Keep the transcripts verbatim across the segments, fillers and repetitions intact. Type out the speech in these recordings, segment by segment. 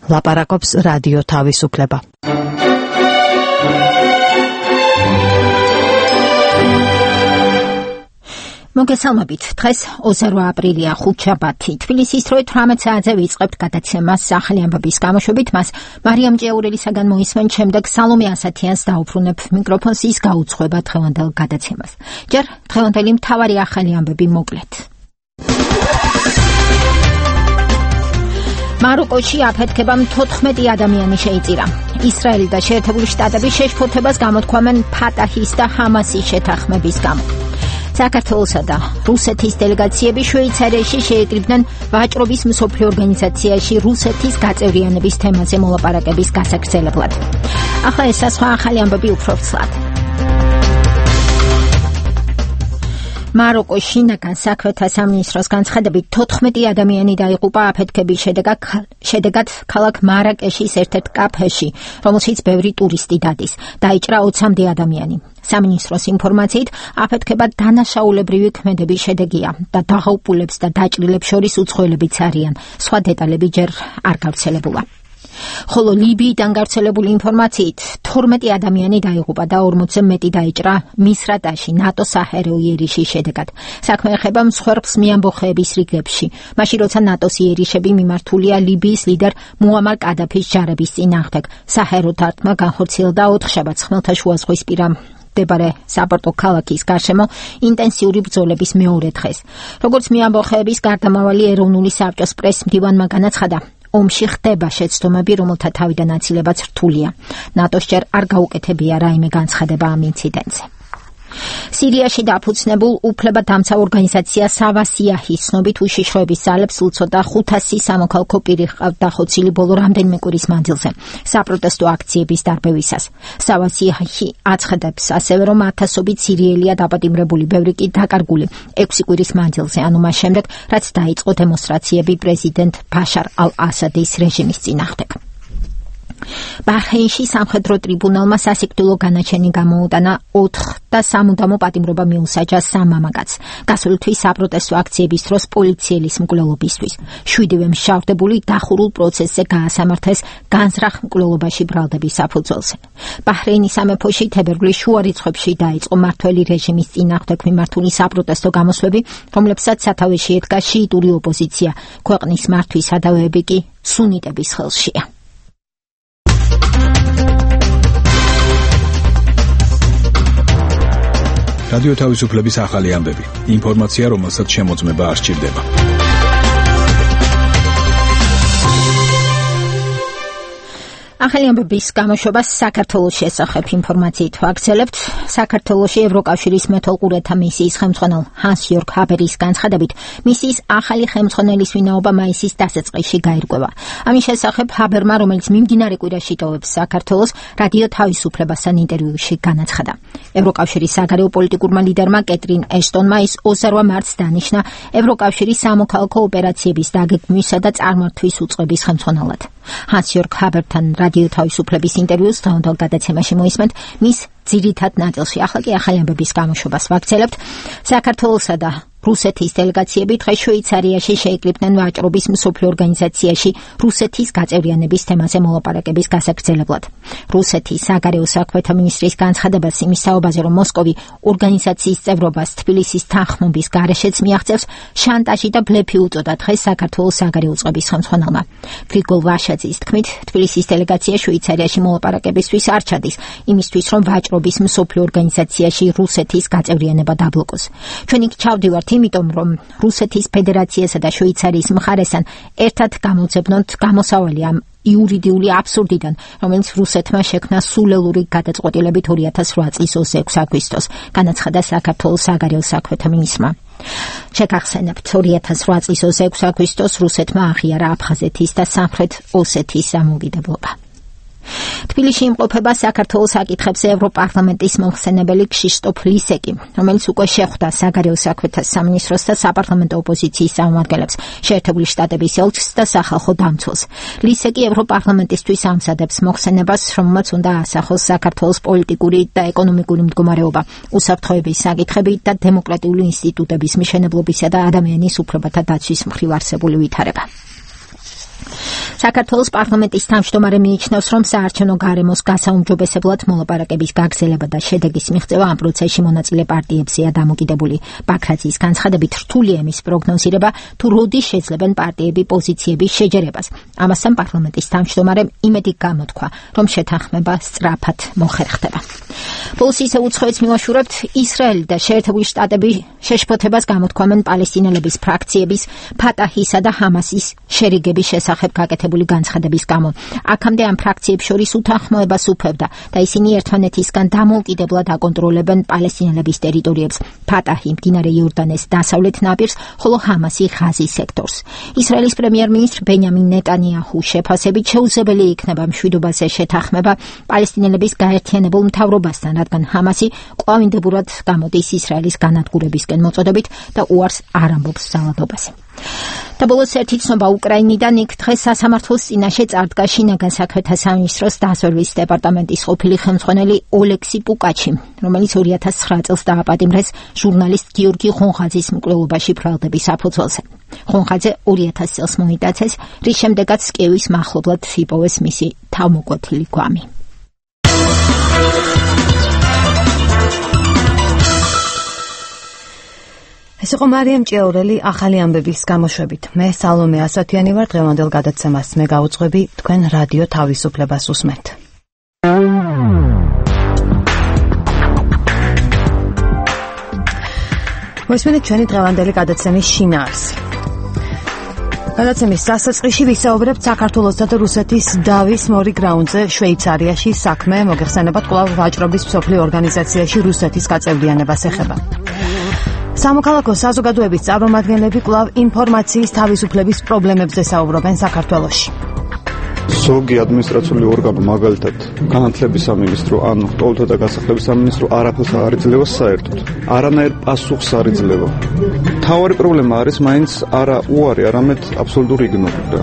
ლაპარაკობს რადიო თავისუფლება. მოგესალმებით. დღეს ოცდაოთხი აპრილია, ხუთშაბათი. თბილისის დროით თვრამეტ საათზე ვიწყებთ გადაცემას ახალი ამბების გამოშვებით. მას მარიამ ჭიაურელისაგან მოისმენ, შემდეგ სალომე ასათიანს დაუბრუნებ მიკროფონს, ის გაუძღვება დღევანდელ გადაცემას. ჯერ დღევანდელი მთავარი ახალი ამბები მოკლედ. მაროკოში აფეთქებამ თოთხმეტი ადამიანი შეიწირა. ისრაელი და შეერთებული შტატები შეშფოთებას გამოთქვამენ ფატაჰის და ჰამასის შეთანხმების გამო. საქართველოსა და რუსეთის დელეგაციები შვეიცარიაში შეეკრიბნენ ვაჭრობის მსოფლიო ორგანიზაციაში რუსეთის გაწევრიანების თემაზე მოლაპარაკების გასაგრძელებლად. ახლა ეს სხვა ახალი ამბები უფრო ცალად. მაროკოს შინაგან საქმეთა სამინისტროს განცხადებით თოთხმეტი ადამიანი დაიღუპა აფეთქების შედეგად შედეგად ქალაქ მარაკეშის ერთ-ერთ კაფეში, რომელშიც ბევრი ტურისტი დადის. დაიჭრა ოცამდე ადამიანი. სამინისტროს ინფორმაციით, აფეთქება დანაშაულებრივი ქმედების შედეგია და დაღუპულებს და დაჭრილებს შორის უცხოელებიც არიან. სხვა დეტალები ჯერ არ გავრცელებულა. ხოლო ლიბიიდან გავრცელებული ინფორმაციით თორმეტი ადამიანი დაიღუპა და ორმოცზე მეტი დაიჭრა მისრატაში ნატოს საჰერაო იერიშის შედეგად. საქმე ეხება მსხვერპლს მეამბოხეების რიგებში, მაშინ როცა ნატოს იერიშები მიმართულია ლიბიის ლიდერ მუამარ კადაფის ჯარების წინააღმდეგ. საჰერაო დარტყმა განხორციელდა ოთხშაბათს ხმელთაშუაზღვისპირა მდებარე საპორტო ქალაქის გარშემო ინტენსიური ბრძოლების მეორე დღეს. როგორც მეამბოხეების გარდამავალი ეროვნული საბჭოს პრესმდივანმა განაცხადა, ომში ხდება შეცდომები, რომელთა თავიდან აცილებაც რთულია. ნატოს ჯერ არ გაუკეთებია რაიმე განცხადება ამ ინციდენტზე. სირიაში დაფუძნებულ უფლებადამცავ ორგანიზაცია სავასიაჰის ცნობით უშიშროების ძალებს უწოდა ხუთასი სამოქალაქო პირი ჰყავთ დახოცილი ბოლო რამდენიმე კვირის მანძილზე საპროტესტო აქციების დარბევისას. სავასიაჰი აცხადებს ასევე, რომ ათასობით სირიელია დაპატიმრებული, ბევრი კი დაკარგული ექვსი კვირის მანძილზე, ანუ მას შემდეგ, რაც დაიწყო დემონსტრაციები პრეზიდენტ ბაშარ ალ-ასადის რეჟიმის წინააღმდეგ. ბაჰრეინში სამხედრო ტრიბუნალმა სასიკვდილო განაჩენი გამოუტანა ოთხ და სამუდამო პატიმრობა მიუსაჯა სამ მამაკაცს. გასული თვის საპროტესტო აქციების დროს პოლიციელის მკვლელობისთვის. შვიდივე მშავდებული დახურულ პროცესზე გაასამართეს განზრახ მკვლელობაში ბრალდების საფუძველზე. ბაჰრეინის სამეფოში თებერვლის შუა რიცხვებში დაიწყო მმართველი რეჟიმის წინააღმდეგ მიმართული საპროტესტო გამოსვლები, რომლებსაც სათავეში ედგა შიიტური ოპოზიცია. ქვეყნის მართვის სადავეები კი სუნიტების ხელშია. რადიო თავისუფლების ახალი ამბები. ინფორმაცია, რომელსაც შემოწმება არ სჭირდება. ახალი ამბების გამოშვებას საქართველოს შესახებ ინფორმაციით ვაგრძელებთ. საქართველოში ევროკავშირის მეთვალყურეთა მისიის ხელმძღვანელ ჰანს-იორგ ჰაბერის განცხადებით, მისიის ახალი ხელმძღვანელის ვინაობა მაისის დასაწყისში გაირკვევა. ამის შესახებ ჰაბერმა, რომელიც მიმდინარე კვირაში ტოვებს საქართველოს, რადიო თავისუფლებასთან ინტერვიუში განაცხადა. ევროკავშირის საგარეო პოლიტიკურმა ლიდერმა კეტრინ ეშტონმა ის ოცდაოთხ მარტს დანიშნა ევროკავშირის სამოქალაქო ოპერაციების დაგეგმვისა და წარმართვის უწყების ხელმძღვანელად. ჰანს-იორგ ჰაბერთან რადიო თავისუფლების ინტერვიუს დღევანდელ გადაცემაში მოისმენთ მის ძირითად ნაწილში. ახლა კი ახალი ამბების გამოშვებას ვაგრძელებთ. საქართველოსა და რუსეთის დელეგაციები დღეს შვეიცარიაში შეეკრიბნენ ვაჭრობის მსოფლიო ორგანიზაციაში რუსეთის გაწევრიანების თემაზე მოლაპარაკების გასაგრძელებლად. რუსეთის საგარეო საქმეთა მინისტრის განცხადებას იმის თაობაზე, რომ მოსკოვი ორგანიზაციის წევრობას თბილისის თანხმობის გარეშეც მიაღწევს, შანტაჟი და ბლეფი უწოდა დღეს საქართველოს საგარეო წყობის ხელმძღვანელმა. გრიგოლ ვაშაძის თქმით, თბილისის დელეგაცია შვეიცარიაში მოლაპარაკებისთვის არ ჩადის, იმისთვის რომ ვაჭრობის მსოფლიო ორგანიზაციაში რუსეთის გაწევრიანება დაბლოკოს. ჩვენ იქ ჩავდივართ იმიტომ, რომ რუსეთის ფედერაციასა და შვეიცარიის მხარესთან ერთად გამოძებნოთ გამოსავალი ამ იურიდიული აბსურდიდან, რომელიც რუსეთმა შექმნა სულელური გადაწყვეტილებით ორი ათას ოთხ წლის ექვსი აგვისტოს, განაცხადა საქართველოს საგარეო საქმეთა მინისტრმა. შეგახსენებთ, ორი ათას ოთხ წლის ექვსი აგვისტოს რუსეთმა აღიარა აფხაზეთის და სამხრეთ ოსეთის დამოუკიდებლობა. თბილისში იმყოფება საქართველოს საკითხებზე ევროპარლამენტის მომხსენებელი ქშიშტოფ ლისეკი, რომელიც უკვე შეხვდა საგარეო საქმეთა სამინისტროს და საპარლამენტო ოპოზიციის წარმომადგენლებს, შეერთებული შტატების ელჩს და სახალხო დამცველს. ლისეკი ევროპარლამენტისთვის ამზადებს მოხსენებას, რომელმაც უნდა ასახოს საქართველოს პოლიტიკური და ეკონომიკური მდგომარეობა, უსაფრთხოების საკითხები და დემოკრატიული ინსტიტუტების მშენებლობისა და ადამიანის უფლებათა დაცვის მხრივ არსებული ვითარება. საქართველოს პარლამენტის თავმჯდომარე მიიჩნევს, რომ საარჩევნო გარემოს გასაუმჯობესებლად მოლაპარაკების გაგრძელება და შედეგის მიღწევა ამ პროცესში მონაწილე პარტიებზეა დამოკიდებული. ბაქრაძის განცხადებით, რთული ემის პროგნოზირება, თუ როდის შეძლებენ პარტიები პოზიციების შეჯერებას. ამასთან პარლამენტის თავმჯდომარემ იმედი გამოთქვა, რომ შეთანხმება სწრაფად მოხერხდება. ბოლოს ისე უცხოეთს მივაშურებთ, ისრაელი და შეერთებული შტატები შეშფოთებას გამოთქვამენ პალესტინელების ფრაქციების, ფატაჰისა და ჰამასის შერიგების შესახებ გაკეთებული განცხადების გამო. აქამდე ამ ფრაქციებს შორის უთანხმოებას უფევდა და ისინი ერთმანეთისგან დამოუკიდებლად აკონტროლებენ პალესტინელების ტერიტორიებს. ფატაჰი მდინარე იორდანეს დასავლეთ ნაპირს, ხოლო ჰამასი ღაზის სექტორს. ისრაელის პრემიერ-მინისტრ ბენიამინ ნეტანიაჰუ შეფასებით შეუძლებელი იქნება მშვიდობაზე შეთანხმება პალესტინელების გაერთიანებულ მთავრობასთან, რადგან ჰამასი კვლავინდებურად გამოდის ისრაელის განადგურებისკენ მოწოდებით და უარს არ ამბობს ძალადობაზე. და ბოლოს ერთი ცნობა უკრაინიდან. იქ დღეს სასამართლოს წინაშე წარდგა შინაგან საქმეთა სამინისტროს დაზვერვის დეპარტამენტის ყოფილი ხელმძღვანელი ოლექსი პუკაჩი, რომელიც ორი ათას ცხრა წელს დააპატიმრეს ჟურნალისტ გიორგი ხონხაძის მკვლელობაში ბრალდების საფუძველზე. ხონხაძე ორი ათას წელს მოიტაცეს, რის შემდეგაც კიევის მახლობლად იპოვეს მისი თავმოკვეთილი გვამი. ეს იყო მარიამ ჭიაურელი ახალი ამბების გამოშვებით. მე სალომე ასათიანი ვარ, დღევანდელ გადაცემას მე გავუძღვები, თქვენ რადიო თავისუფლებას უსმენთ. მოსმენთ ჩვენი დღევანდელი გადაცემის შინაარს. გადაცემის დასაწყისში ვისაუბრებთ საქართველოსა და რუსეთის დავის მორი გრაუნდზე შვეიცარიაში საქმე მოგეხსენებათ კვლავ ვაჭრობის მსოფლიო ორგანიზაციაში რუსეთის გაწევრიანებას ეხება. სამოქალაქო საზოგადოების წარმომადგენლები კვლავ ინფორმაციის თავისუფლების პრობლემებზე საუბრობენ საქართველოში. ზოგი ადმინისტრაციული ორგანო, მაგალითად, განათლების სამინისტრო, ანუ ტოლთა და გასახლების სამინისტრო არაფერს არ იძლევა საერთოდ. არანაირ პასუხს არ იძლევა. მთავარი პრობლემა არის მაინც არა უარი, არამედ აბსოლუტური იგნორება.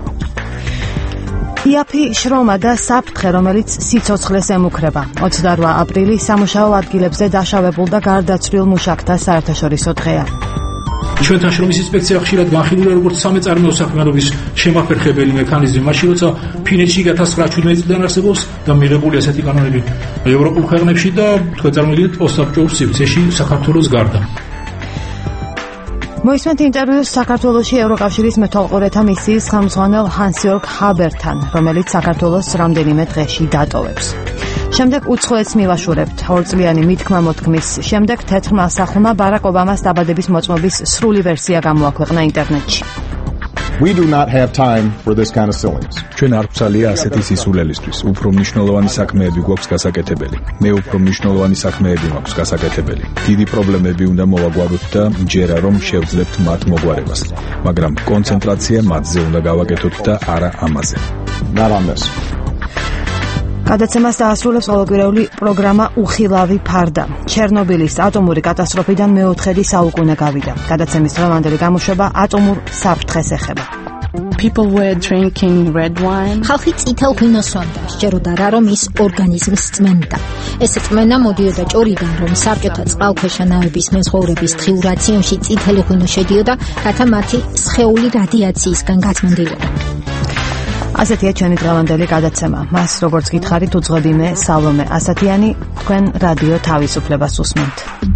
იაფი შრომა და საფრთხე, რომელიც სიცოცხლეს ემუქრება. ოცდაორი აპრილი სამუშაო ადგილებზე დაშავებულ და გარდაცვლილ მუშაკთა საერთაშორისო დღეა. ჩვენთან შრომის ინსპექცია ხშირად განხილულია როგორც სამეწარმეო საქმიანობის შემაფერხებელი მექანიზმი, მაშინ როცა ფინეთში ორი ათას ცხრაათასი წლიდან არსებობს და მიღებული ასეთი კანონები ევროპულ ქვეყნებში და თქვენ წარმოგიდგენთ ოსტაბჭოურ სივრცეში საქართველოს გარდა. მოისმენთ ინტერვიუს საქართველოში ევროკავშირის მეთვალყურეთა მისიის ხელმძღვანელ ჰანს-იორგ ჰაბერთან, რომელიც საქართველოს რამდენიმე დღეში დატოვებს. შემდეგ უცხოეთს მივაშურებთ. ორწლიანი მითქმა-მოთქმის შემდეგ თეთრმა სახლმა ბარაკ ობამას დაბადების მოწმობის სრული ვერსია გამოაქვეყნა ინტერნეტში. We do not have time for this kind of silliness. ჩვენ არ გვცალია ასეთი სისულელისთვის. უფრო მნიშვნელოვანი საქმეები გვაქვს გასაკეთებელი. მე უფრო მნიშვნელოვანი საქმეები მაქვს გასაკეთებელი. დიდი პრობლემები უნდა მოვაგვაროთ და მჯერა რომ შევძლებთ მათ მოგვარებას. მაგრამ კონცენტრაცია მათზე უნდა გავაკეთოთ და არა ამაზე. Not on this. გადაცემას დაასრულებს ყოველკვირეული პროგრამა უხილავი ფარდა. ჩერნობილის ატომური კატასტროფიდან მეოთხედი საუკუნე გავიდა. გადაცემის დღევანდელი გამოშვება ატომურ საფრთხეს ეხება. People were drinking red wine. ხალხი წითელ ღვინოს სვამდა, სჯეროდა რა რომ ის ორგანიზმს წმენდა. ეს წმენა მოდიოდა ჭორიდან, რომ საბჭოთა წყალქვეშა ნავების მეზღვაურების თხილ რაციონში წითელი ღვინო შედიოდა, რათა მათი სხეული რადიაციისგან გაწმენდილიყო. ასეთია ჩვენი დღევანდელი გადაცემა. მას როგორც გითხარით უძღვები მე სალომე ასათიანი, თქვენ რადიო თავისუფლებას უსმენთ.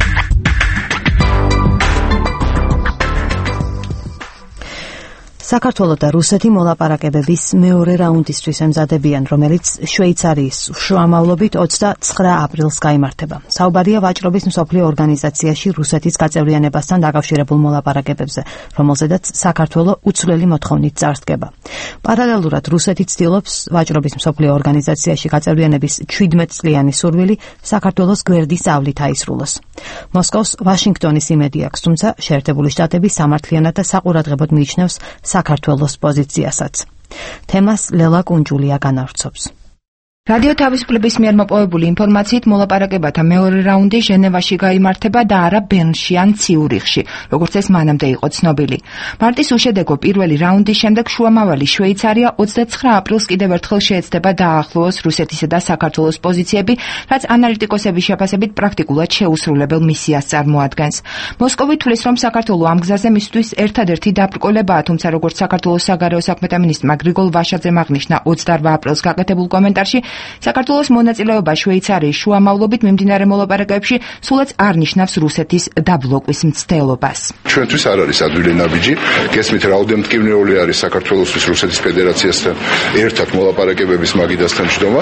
საქართველო და რუსეთი მოლაპარაკებების მეორე რაუნდისთვის ემზადებიან, რომელიც შვეიცარიის შუამავლობით ოცდაცხრა აპრილს გაიმართება. საუბარია ვაჭრობის მსოფლიო ორგანიზაციაში რუსეთის გაწევრიანებასთან დაკავშირებულ მოლაპარაკებებზე, რომელზედაც საქართველო უცვლელი მოთხოვნით წარსდგება. პარალელურად რუსეთი ცდილობს ვაჭრობის მსოფლიო ორგანიზაციაში გაწევრიანების შვიდმეტ წლიანი სურვილი საქართველოს გვერდის ავლით აისრულოს. მოსკოვს ვაშინგტონის იმედი აქვს, თუმცა შეერთებული შტატები სამართლიანად და საყურადღებოდ მიიჩნევს საქართველოს პოზიციასაც. თემას ლელა კუნჯულია განავრცობს. რადიო თავისუფლების მიერ მოპოვებული ინფორმაციით მოლაპარაკებათა მეორე რაუნდი ჟენევაში გაიმართება და არა ბერნში ან ციურიხში, როგორც ეს მანამდე იყო ცნობილი. მარტის უშედეგო პირველი რაუნდის შემდეგ შუამავალი შვეიცარია ოცდაცხრა აპრილს კიდევ ერთხელ შეეცდება დაახლოოს რუსეთისა და საქართველოს პოზიციები, რაც ანალიტიკოსების შეფასებით პრაქტიკულად შეუსრულებელ მისიას წარმოადგენს. მოსკოვი თვლის, რომ საქართველო ამ გზაზე მისთვის ერთადერთი დაბრკოლებაა, თუმცა როგორც საქართველოს საგარეო საქმეთა მინისტრმა გრიგოლ ვაშაძემ აღნიშნა ოცდარბა აპრილს გაკეთებულ კომენტარში, საქართველოს მონაწილეობა შვეიცარიის შუამავლობით მიმდინარე მოლაპარაკებებში სულაც არ ნიშნავს რუსეთის დაბლოკვის მცდელობას. ჩვენთვის არ არის ადვილი ნაბიჯი, გესმით რაოდენ მტკივნეული არის საქართველოსთვის რუსეთის ფედერაციასთან ერთად მოლაპარაკებების მაგიდასთან ჯდომა.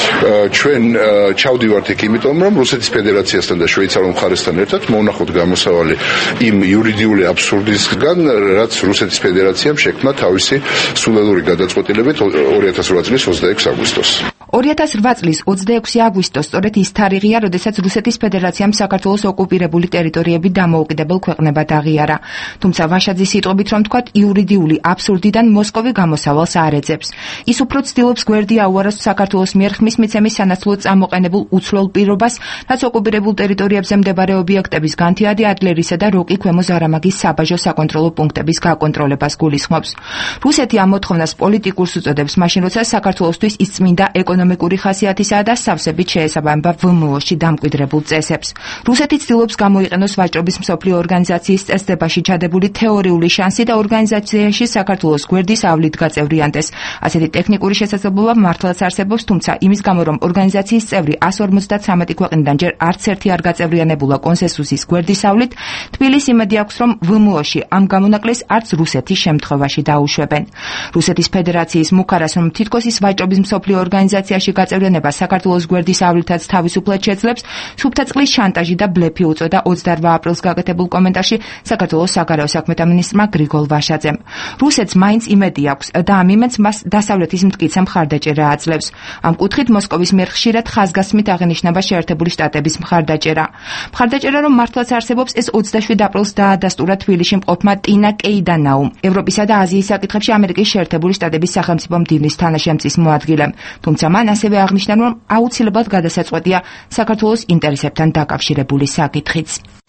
ჩვენ ჩავდივართ იქ იმიტომ, რომ რუსეთის ფედერაციასთან და შვეიცარიულ მხარესთან ერთად მოვნახოთ გამოსავალი იმ იურიდიული აბსურდისგან, რაც რუსეთის ფედერაციამ შექმნა თავისი სულელური გადაწყვეტილებით ორი ათას რვა წლის ოცდაექვსი აგვისტოს. ორი ათას რვა წლის ოცდაექვსი აგვისტოს სწორედ ის თარიღია, როდესაც რუსეთის ფედერაციამ საქართველოს ოკუპირებული ტერიტორიები დამოუკიდებელ ქვეყნებად აღიარა. თუმცა ვაშაძის სიტყვებით რომ თქვათ, იურიდიული აბსურდიდან მოსკოვი გამოსავალს არ ეძებს. ის უფრო ცდილობს გვერდი აუაროს საქართველოს მიერ ხმის მიცემის სანაცვლოდ წამოყენებულ უცვლელ პირობას, რაც ოკუპირებულ ტერიტორიებზე მდებარე ობიექტების განთიადი ადლერისა და როკი ქვემო ზარამაგის საბაჟო საკონტროლო პუნქტების გაკონტროლებას გულისხმობს. რუსეთი ამ მოთხოვნას პოლიტიკურს უწოდებს, მაშინ როცა საქართველოსთვის ის წმინდა ეკონომიკური ხასიათისაა და სავსებით შეესაბამება ვმო-ში დამკვიდრებულ წესებს. რუსეთი ცდილობს გამოიყენოს ვაჭრობის მსოფლიო ორგანიზაციის წესდებაში ჩადებული თეორიული შანსი და ორგანიზაციაში საქართველოს გვერდის ავლით გაწევრიანდეს. ასეთი ტექნიკური შესაძლებლობა მართლაც არსებობს, თუმცა იმის გამო, რომ ორგანიზაციის წევრი εκατს ორმოცდათვრამეტი ქვეყნიდან ჯერ არც ერთი არ გაწევრიანებულა კონსენსუსის გვერდის ავლით, თბილისს იმედი აქვს, რომ ვმო-ში ამ გამონაკლისს არც რუსეთის შემთხვევაში დაუშვებენ. რუსეთის ფედერაციის მუქარას, რომ თითქოს ის ვაჭრობის მსოფლიო ორგანიზაციაში გაწევრიანება საქართველოს გვერდის ავლითაც თავისუფლად შეძლებს, სუფთაწყლის შანტაჟი და ბლეფი უწოდა ოცდარბა აპრილს გაკეთებულ კომენტარში საქართველოს საგარეო საქმეთა მინისტრმა გრიგოლ ვაშაძემ. რუსეთს მაინც იმედი აქვს და ამ იმედს მას დასავლეთის მტკიცე მხარდაჭერა აძლევს. ამ კუთხით მოსკოვის მიერ ხშირად ხაზგასმით აღინიშნება შეერთებული შტატების მხარდაჭერა. მხარდაჭერა, რომ მართლაც არსებობს, ეს ოცდაშვიდ აპრილს დაადასტურა თბილისში მყოფმა ტინა კეიდანაუმ, ევროპისა და აზიის საკითხებში ამერიკის შეერთებული შტატების სახელმწიფო მდივნის თანაშემწის მოადგილემ. თუმცა მან ასევე აღნიშნა, რომ აუცილებლად გადასაწყვეტია საქართველოს ინტერესებთან დაკავშირებული საკითხიც.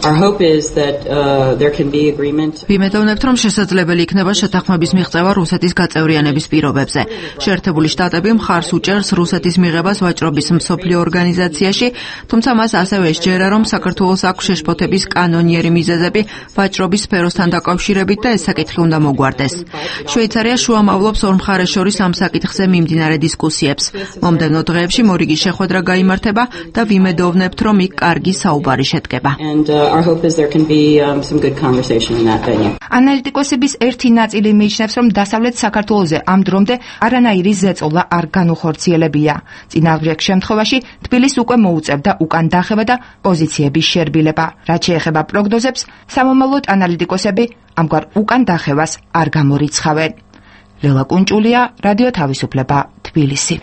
ვიმედოვნებთ, რომ შესაძლებელი იქნება შეთანხმების მიღწევა რუსეთის გაწევრიანების პირობებზე. შეერთებული შტატები მხარს უჭერს რუსეთის მიღებას ვაჭრობის მსოფლიო ორგანიზაციაში, თუმცა მას ასევე ესჯერა, რომ საქართველოს აქვს შეშფოთების კანონიერი მიზეზები ვაჭრობის სფეროსთან დაკავშირებით და ეს საკითხი უნდა მოგვარდეს. შვეიცარია შუამავლობს ორ მხარეს შორის ამ საკითხზე მიმდინარე დისკუსიებს. მომდევნო დღეებში მორიგი შეხვედრა გაიმართება და ვიმედოვნებთ, რომ იქ კარგი საუბარი შედგება. ანალიტიკოსების ერთი ნაწილი მიიჩნევს, რომ დასავლეთ საქართველოზე ამ დრომდე არანაირი ზეწოლა არ განუხორციელებია. წინააღმდეგ შემთხვევაში თბილისს უკვე მოუწევდა უკან დახევა და პოზიციების შერბილება. რაც შეეხება პროგნოზებს, სამომავლოდ ანალიტიკოსები ამგვარ უკან დახევას არ გამორიცხავენ. ლელა კუნჭულია, რადიო თავისუფლება, თბილისი.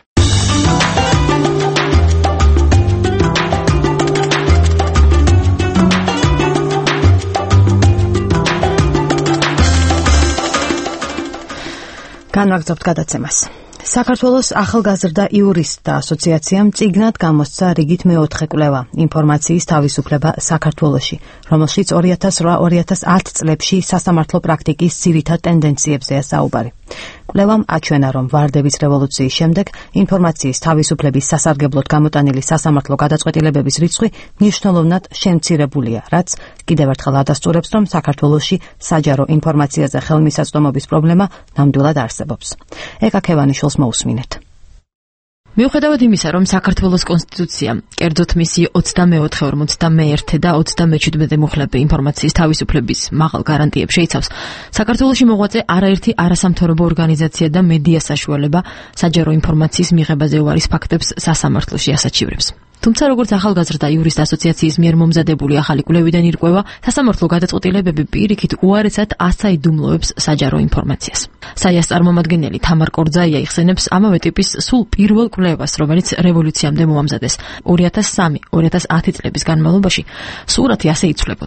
განვაგრძობთ გადაცემას. საქართველოს ახალგაზრდა იურისტთა ასოციაციამ წიგნად გამოსცა რიგით მეოთხე კვლევა ინფორმაციის თავისუფლება საქართველოში, რომელშიც ორი ათას რვა ორი ათას ათ წლებში სასამართლო პრაქტიკის ძირითად ტენდენციებზეა საუბარი. კვლევამ აჩვენა, რომ ვარდების რევოლუციის შემდეგ ინფორმაციის თავისუფლების სასარგებლოდ გამოტანილი სასამართლო გადაწყვეტილებების რიცხვი მნიშვნელოვნად შემცირებულია, რაც კიდევ ერთხელ ადასტურებს, რომ საქართველოში საჯარო ინფორმაციაზე ხელმისაწვდომობის პრობლემა ნამდვილად არსებობს. ეკა ქევანიშვილს მოусმინეთ. მიუხედავად იმისა, რომ საქართველოს კონსტიტუცია, კერძოდ მისი ოცდამეოთხე, ორმოცდამეერთე და ოცდამეჩვიდმეტე მუხლები ინფორმაციის თავისუფლების მაღალ გარანტიებს შეიცავს, საქართველოში მოღვაწე არაერთი არასამთავრობო ორგანიზაცია და მედია საშუალება საჯარო ინფორმაციის მიღებაზე უარის ფაქტებს სასამართლოში ასაჩივრებს. თუმცა როგორც ახალგაზრდა იურისტთა ასოციაციის მიერ მომზადებული ახალი კვლევიდან ირკვევა, სასამართლო გადაწყვეტილებები პირიქით უარესად ასაიდუმლოებს საჯარო ინფორმაციას. საიას წარმომადგენელი თამარ კორძაია იხსენებს ამავე ტიპის სულ პირველ კვლევას, რომელიც რევოლუციამდე მოამზადეს ორი ათას სამი ორი ათას ათი წლების განმავლობაში, სურათი ასე იცვლებოდა.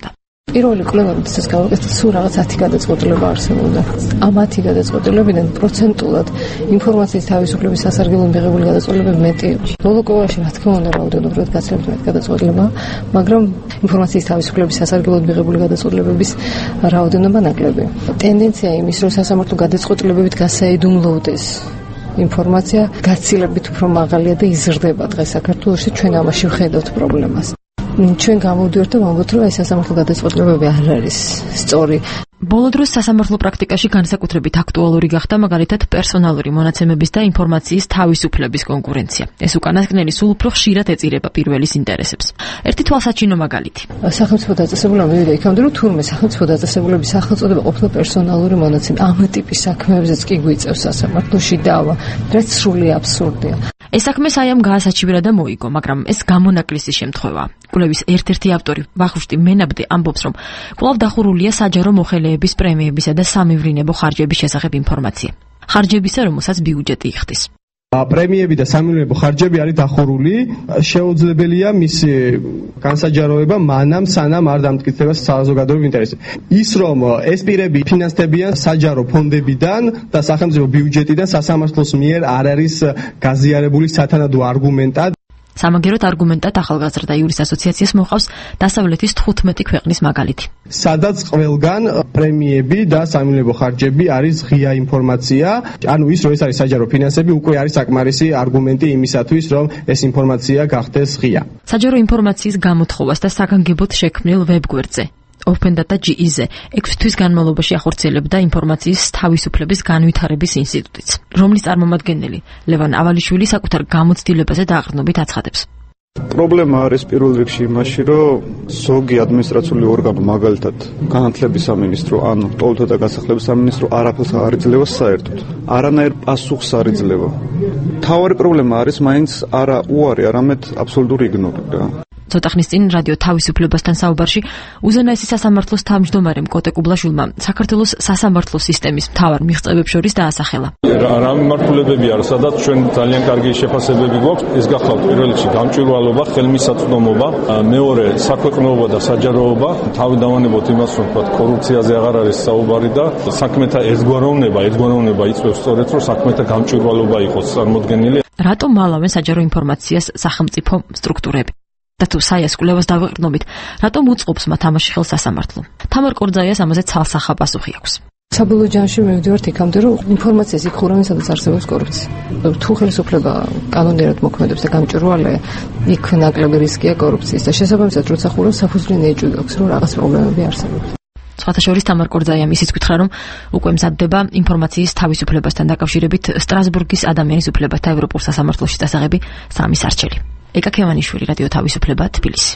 პირველი კვლევებიც გავაკეთეთ, სულ რაღაც ათი გადაწყვეტილება არსებობდა. ამ ათი გადაწყვეტილებიდან პროცენტულად ინფორმაციის თავისუფლების სასარგებლოდ მიღებული გადაწყვეტილებები მეტი. ბოლო კვირაში რა თქმა უნდა რაოდენობრივად გაცილებით მეტი გადაწყვეტილება, მაგრამ ინფორმაციის თავისუფლების სასარგებლოდ მიღებული გადაწყვეტილებების რაოდენობა ნაკლები. ტენდენცია იმის, რომ სასამართლო გადაწყვეტილებებით გასაიდუმლოვდეს ინფორმაცია გაცილებით უფრო მაღალია და იზრდება დღეს საქართველოში. ჩვენ ამაში ვხედავთ პრობლემას. ჩვენ გამოვდივართ და ვამბობთ, რომ ეს სასამართლო გადაწყვეტილებები არ არის სწორი. ბოლო დროს სასამართლო პრაქტიკაში განსაკუთრებით აქტუალური გახდა მაგალითად პერსონალური მონაცემების და ინფორმაციის თავისუფლების კონკურენცია. ეს უკანასკნელი სულ უფრო ხშირად ეწირება პირველის ინტერესებს. ერთი თვალსაჩინო მაგალითი. სახელმწიფო დაწესებულება მივიდა იქამდე, რომ თურმე სახელმწიფო დაწესებულების სახელწოდება ყოფილა პერსონალური მონაცემი. ამ ტიპის საქმეებზეც კი გვიწევს სასამართლოში დავა, რაც სრული აბსურდია. ეს საქმე საიამ გაასაჩივრა და მოიგო, მაგრამ ეს გამონაკლისის შემთხვევაა. კვლევის ერთ-ერთი ავტორი ვახუშტი მენაბდე ამბობს, რომ კვლავ დახურულია საჯარო მოხელეების პრემიებისა და სამევრინებო ხარჯების შესახებ ინფორმაცია. ხარჯებისა, რომელსაც ბიუჯეტი იხდის. პრემიები და სამევრინებო ხარჯები არის დახურული, შეუძლებელია მისი განსაჯაროება მანამ სანამ არ დამტკიცდება საზოგადოებრივი ინტერესი. ის რომ ეს პირები ფინანსდებიან საჯარო ფონდებიდან და სახელმწიფო ბიუჯეტიდან სასამართლოს მიერ არ არის გაზიარებული სათანადო არგუმენტად. სამაგეროთ არგუმენტად ახალგაზრდა იურის ასოციაციას მოყავს დასავლეთის თხუთმეტი ქვეყნის მაგალითი. სადაც ყველგან პრემიები და სამევრინებო ხარჯები არის ღია ინფორმაცია, ანუ ის რომ ეს არის საჯარო ფინანსები უკვე არის საკმარისი არგუმენტი იმისათვის, რომ ეს ინფორმაცია გახდეს ღია. საჯარო ინფორმაციის გამოთხოვას და საგანგებოდ შექმნილ ვებგვერდზე Open Data ჯი ი-ზე ექვსი თვის განმავლობაში ახორციელებდა ინფორმაციის თავისუფლების განვითარების ინსტიტუტიც, რომლის წარმომადგენელი ლევან ავალიშვილი საკუთარ გამოცდილებაზე დაყრდნობით აცხადებს. პრობლემა არის პირველ რიგში იმაში, რომ ზოგი ადმინისტრაციული ორგანო, მაგალითად, განათლების სამინისტრო, ანუ ტოლთა და გასახლების სამინისტრო არაფერს არ იძლევა საერთოდ. არანაირ პასუხს არ იძლევა. მთავარი პრობლემა არის მაინც არა უარი, არამედ აბსოლუტური იგნორება. ცოტა ხნის წინ რადიო თავისუფლებასთან საუბარში უზენაესი სასამართლოს თავმჯდომარემ კოტე კუბლაშვილმა საქართველოს სასამართლო სისტემის მთავარ მიღწევებს შორის დაასახელა. რა მიმართულებები არის, სადაც ჩვენ ძალიან კარგი შეფასებები გვაქვს, ეს გახლავთ პირველ რიგში გამჭვირვალობა, ხელმისაწვდომობა, მეორე საქვეყნოობა და საჯაროობა. თავი დავანებოთ იმას, რომ თქვა კორუფციაზე აღარ არის საუბარი და საქმეთა ერთგვაროვნება, ერთგვაროვნება იწვევს სწორედ, რომ საქმეთა გამჭვირვალობა იყოს წარმოდგენილი. რატომ მალავენ საჯარო ინფორმაციას სახელმწიფო სტრუქტურები? და თუ საიას კვლევას დავეყრდნობით, რატომ უწყობს მათ ამაში ხელს სასამართლო? თამარ კორძაიას ამაზე ცალსახა პასუხი აქვს. საბოლოო ჯამში მივდივართ იქამდე, რომ ინფორმაციას იქ ხურავენ, სადაც არსებობს კორუფცია. თუ ხელისუფლება კანონიერად მოქმედებს და გამჭვირვალეა, იქ ნაკლები რისკია კორუფციის და შესაბამისად, როცა ხურავს, საფუძვლიანი ეჭვი აქვს, რომ რაღაც პრობლემები არსებობს. სხვათა შორის თამარ კორძაიამ ისიც გითხრა, რომ უკვე მზადდება ინფორმაციის თავისუფლებასთან დაკავშირებით სტრასბურგის ადამიანის უფლებათა ევროპულ სასამართლოში წასაღები სამის არჩელი. ეკა ქევანიშვილი, რადიო თავისუფლება, თბილისი.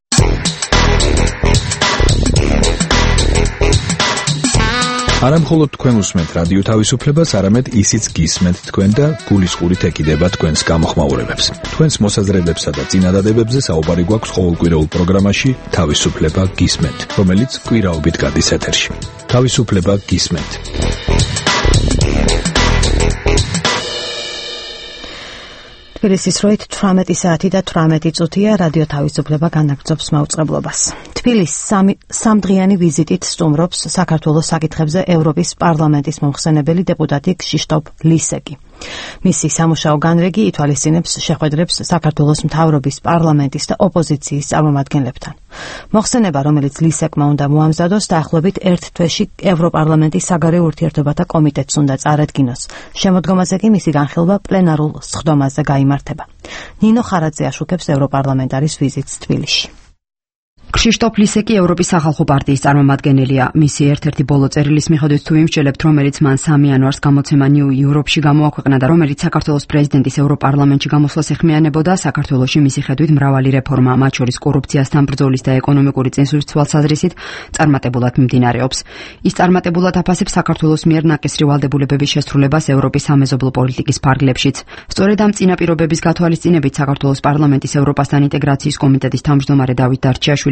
არა მხოლოდ თქვენ უსმენთ რადიო თავისუფლებას, არამედ ისიც გისმენთ თქვენ და გულისყურით ეკიდება თქვენს გამოხმაურებებს. თქვენს მოსაზრებებსა და წინადადებებზე საუბარი გვაქვს ყოველკვირეულ პროგრამაში თავისუფლება გისმენთ, რომელიც კვირაობით გადის ეთერში. თავისუფლება გისმენთ. თბილისის როით თვრამეტი საათი და თვრამეტი წუთია, რადიო თავისუფლება განაგრძობს მაუწყებლობას. თბილისს სამდღიანი ვიზიტით სტუმრობს საქართველოს საკითხებზე ევროპის პარლამენტის მომხსენებელი დეპუტატი ქშიშტოფ ლისეკი. მისი სამუშაო განრიგი ითვალისწინებს შეხვედრებს საქართველოს მთავრობის, პარლამენტის და ოპოზიციის წარმომადგენლებთან. მოხსენება, რომელიც ლისეკმა უნდა მოამზადოს, დაახლოებით ერთ თვეში ევროპარლამენტის საგარეო ურთიერთობათა კომიტეტს უნდა წარადგინოს. შემოდგომაზე კი მისი განხილვა პლენარულ სხდომაზე გაიმართება. ნინო ხარაძე აშუქებს ევროპარლამენტარის ვიზიტს თბილისში. ქშიშტოფ ლისეკი ევროპის სახალხო პარტიის წარმომადგენელია. მისი ერთ-ერთი ბოლო წერილის მიხედვით თუ იმსჯელებთ, რომელიც მან სამი იანვარს გამოცემა New Europe-ში გამოაქვეყნა და რომელიც საქართველოს პრეზიდენტის ევროპარლამენტში გამოსვლას ეხმიანებოდა, საქართველოში მისი ხედვით მრავალი რეფორმა, მათ შორის კორუფციასთან ბრძოლის და ეკონომიკური წინსვლის თვალსაზრისით, წარმატებულად მიმდინარეობს. ის წარმატებულად აფასებს საქართველოს მიერ ნაკისრი ვალდებულებების შესრულებას ევროპის სამეზობლო პოლიტიკის ფარგლებშიც. სწორედ ამ წინაპირობების გათვალისწინებით საქართველოს პარლამენტის ევროპასთან ინტეგრაციის კომიტეტის თავმჯდომარე დავით დარჩიაშვილი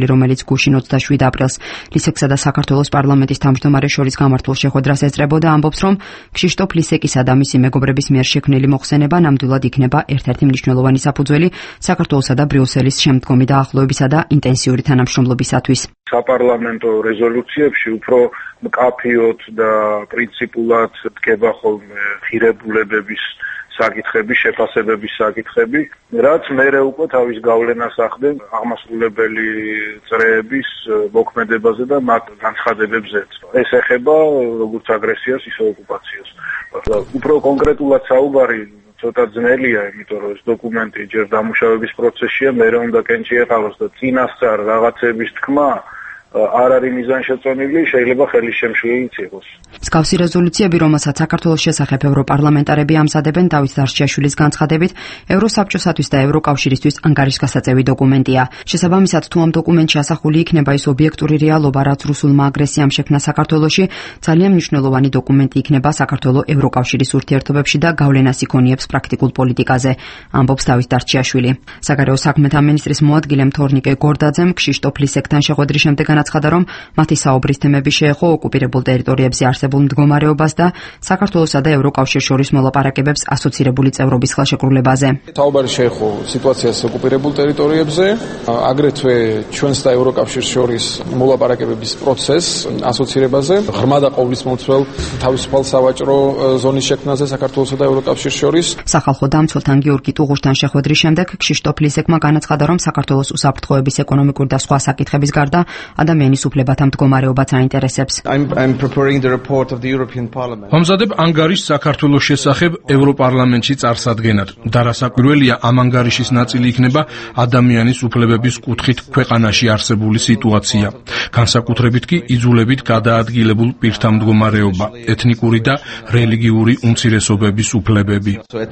რომელიც გუშინ ოცდაშვიდ აპრილს ლისეკსა და საქართველოს პარლამენტის თავმჯდომარეს შორის გამართულ შეხვედრას ეწრებოდა, ამბობს, რომ ქშიშტოფ ლისეკისა და მისი მეგობრების მიერ შექმნილი მოხსენება ნამდვილად იქნება ერთ-ერთი მნიშვნელოვანი საფუძველი საქართველოსა და ბრიუსელის შემდგომი დაახლოებისა და ინტენსიური თანამშრომლობისათვის. საპარლამენტო რეზოლუციებში უფრო მკაფიოდ და პრინციპულად დგება ხოლმე ღირებულებების საკითხები, შეფასებების საკითხები, რაც მერე უკვე თავის გავლენას ახდენ აღმასრულებელი წრეების მოქმედებაზე და მათ განცხადებებზე. ეს ეხება როგორც აგრესიას, ისე ოკუპაციას. უფრო კონკრეტულად საუბარი ცოტა ძნელია, იმიტომ რომ ეს დოკუმენტი ჯერ დამუშავების პროცესშია, მერე უნდა კენჭი ეყავოს და წინასწარ რაღაცების თქმა არ არის მიზანშეწონილი, შეიძლება ხელის შემშლელიც იყოს. მსგავსი რეზოლუციები, რომელსაც საქართველოს შესახებ ევროპარლამენტარები ამზადებენ, დავით დარჩიაშვილის განცხადებით, ევროსაბჭოსათვის და ევროკავშირისთვის ანგარიშგასაწევი დოკუმენტია. შესაბამისად, თუ ამ დოკუმენტში ასახული იქნება ის ობიექტური რეალობა, რაც რუსულმა აგრესიამ შექმნა საქართველოში, ძალიან მნიშვნელოვანი დოკუმენტი იქნება საქართველოს ევროკავშირის ურთიერთობებში და გავლენას იქონიებს პრაქტიკულ პოლიტიკაზე, ამბობს დავით დარჩიაშვილი. საგარეო საქმეთა მინისტრის მოადგილე თორნიკე გორდაძემ ქშიშტოფ ლისეკთან შეხვედრის შემდეგ განაცხადა, რომ მათი საუბრის თემები შეეხო ოკუპირებულ ტერიტორიებზე არსებულ მდგომარეობას და საქართველოსა და ევროკავშირს შორის მოლაპარაკებებს ასოცირებული წევრობის ხელშეკრულებაზე. საუბარი შეეხო სიტუაციას ოკუპირებულ ტერიტორიებზე, აგრეთვე ჩვენს და ევროკავშირს შორის მოლაპარაკებების პროცესს ასოცირებაზე, ღრმა და ყოვლისმომცველ თავისუფალ სავაჭრო ზონის შექმნაზე საქართველოსა და ევროკავშირს შორის. სახალხო დამცველთან გიორგი ტუღუშთან შეხვედრის შემდეგ ქშიშტოფ ლისეკმა განაცხადა, რომ საქართველოს უსაფრთხოების ეკონომიკური და სხვა საკითხების გარდა ადამიანის უფლებათა მდგომარეობაც აინტერესებს. ამზადებ ანგარიშს საქართველოს შესახებ ევროპარლამენტში წარსადგენად და რასაკვირველია, ამ ანგარიშის ნაწილი იქნება ადამიანის უფლებების კუთხით ქვეყანაში არსებული სიტუაცია, განსაკუთრებით კი იძულებით გადაადგილებულ პირთა მდგომარეობა, ეთნიკური და რელიგიური უმცირესობების უფლებები.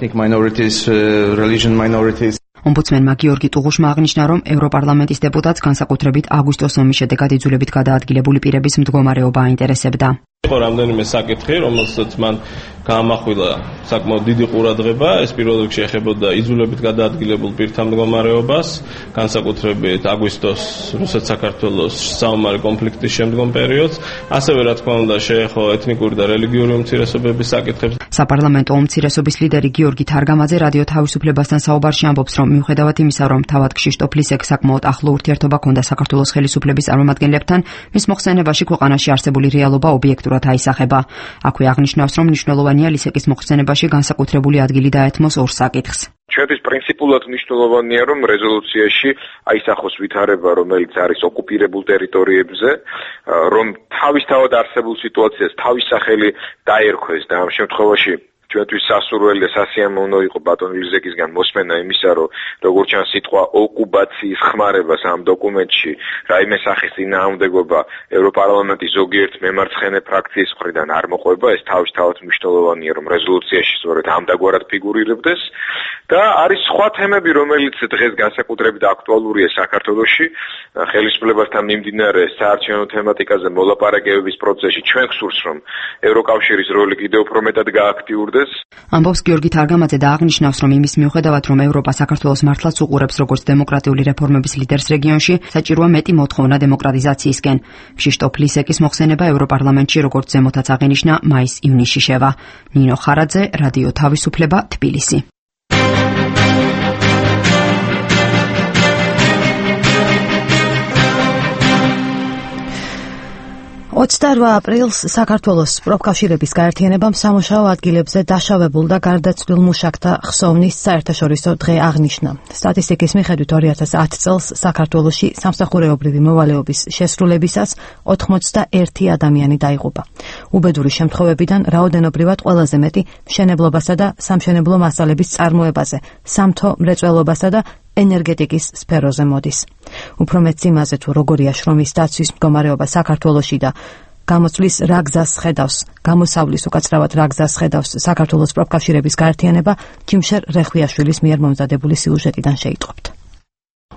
ომბუდსმენმა გიორგი ტუღუშმა აღნიშნა, რომ ევროპარლამენტის დეპუტატს განსაკუთრებით აგვისტოს ომის შედეგად იძულებით გადაადგილებული პირების მდგომარეობა აინტერესებდა. იყო რამდენიმე საკითხი, რომელსაც მან გაამახვილა საკმაოდ დიდი ყურადღება. ეს პირველ რიგში ეხებოდა იძულებით გადაადგილებულ პირთა მდგომარეობას, განსაკუთრებით აგვისტოს რუსეთ-საქართველოს საომარი კონფლიქტის შემდგომ პერიოდს, ასევე რა თქმა უნდა შეეხო ეთნიკური და რელიგიური უმცირესობების საკითხებს. საპარლამენტო უმცირესობის ლიდერი გიორგი თარგამაძე რადიო თავისუფლებასთან საუბარში ამბობს, რომ მიუხედავად იმისა, რომ თავად ქშიშტოფ ლისეკს საკმაოდ ახლო ურთიერთობა ჰქონდა საქართველოს ხელისუფლების წარმომადგენლებთან, მის მოხსენებაში ქვეყანაში არსებული რეალობა ობიექტურად აისახება. აქვე აღნიშნავს, რომ მნიშვნელოვანია ლისეკის მოხსენებაში განსაკუთრებული ადგილი დაეთმოს ორ საკითხს. ჩვენთვის პრინციპულად მნიშვნელოვანია, რომ რეზოლუციაში აისახოს ვითარება, რომელიც არის ოკუპირებულ ტერიტორიებზე, რომ თავისთავად არსებულ სიტუაციას თავის სახელი დაერქვეს და ამ შემთხვევაში ჩვენთვის სასურველი და სასიამოვნო იყო ბატონ ლისეკისგან მოსმენა იმისა, რომ როგორც ჩანს სიტყვა ოკუპაციის ხმარებას ამ დოკუმენტში რაიმე სახის წინააღმდეგობა ევროპარლამენტის ზოგიერთ მემარცხენე ფრაქციის მხრიდან არ მოყვება, ეს თავისთავად მნიშვნელოვანია, რომ რეზოლუციაში სწორედ ამდაგვარად ფიგურირებდეს და არის სხვა თემები, რომელიც დღეს განსაკუთრებით აქტუალურია საქართველოში, ხელისუფლებასთან მიმდინარე საარჩევნო თემატიკაზე მოლაპარაკებების პროცესში. ჩვენ გსურს, რომ ევროკავშირის როლი კიდევ უფრო მეტად გააქტიურდეს. ამბობს გიორგი თარგამაძე და აღნიშნავს, რომ იმის მიუხედავად, რომ ევროპა საქართველოს მართლაც უყურებს როგორც დემოკრატიული რეფორმების ლიდერს რეგიონში, საჭიროა მეტი მოთხოვნა დემოკრატიზაციისკენ. ქშიშტოფ ლისეკის მოხსენება ევროპარლამენტში, როგორც ზემოთაც აღინიშნა, მაის-ივნისში შევა. ნინო ხარაძე, რადიო თავისუფლება, თბილისი. ოცდაოთხ აპრილს საქართველოს პროფკავშირების გაერთიანებამ სამუშაო ადგილებზე დაშავებულ და გარდაცვლილ მუშაკთა ხსოვნის საერთაშორისო დღე აღნიშნა. სტატისტიკის მიხედვით ორი ათას ათი წელს საქართველოში სამსახურეობრივი მოვალეობის შესრულებისას ოთხმოცდაერთი ადამიანი დაიღუპა. უბედური შემთხვევებიდან რაოდენობრივად ყველაზე მეტი მშენებლობასა და სამშენებლო მასალების წარმოებაზე, სამთო მრეწველობასა და ენერგეტიკის სფეროზე მოდის. უფრო მეც იმაზე, თუ როგორია შრომის დაცვის მდგომარეობა საქართველოში და გამოცვლის რა გზას ხედავს, გამოსავლის უკაცრავად რა გზას ხედავს საქართველოს პროფკავშირების გაერთიანება, ჯიმშერ რეხვიაშვილის მიერ მომზადებული სიუჟეტიდან შეიტყობთ.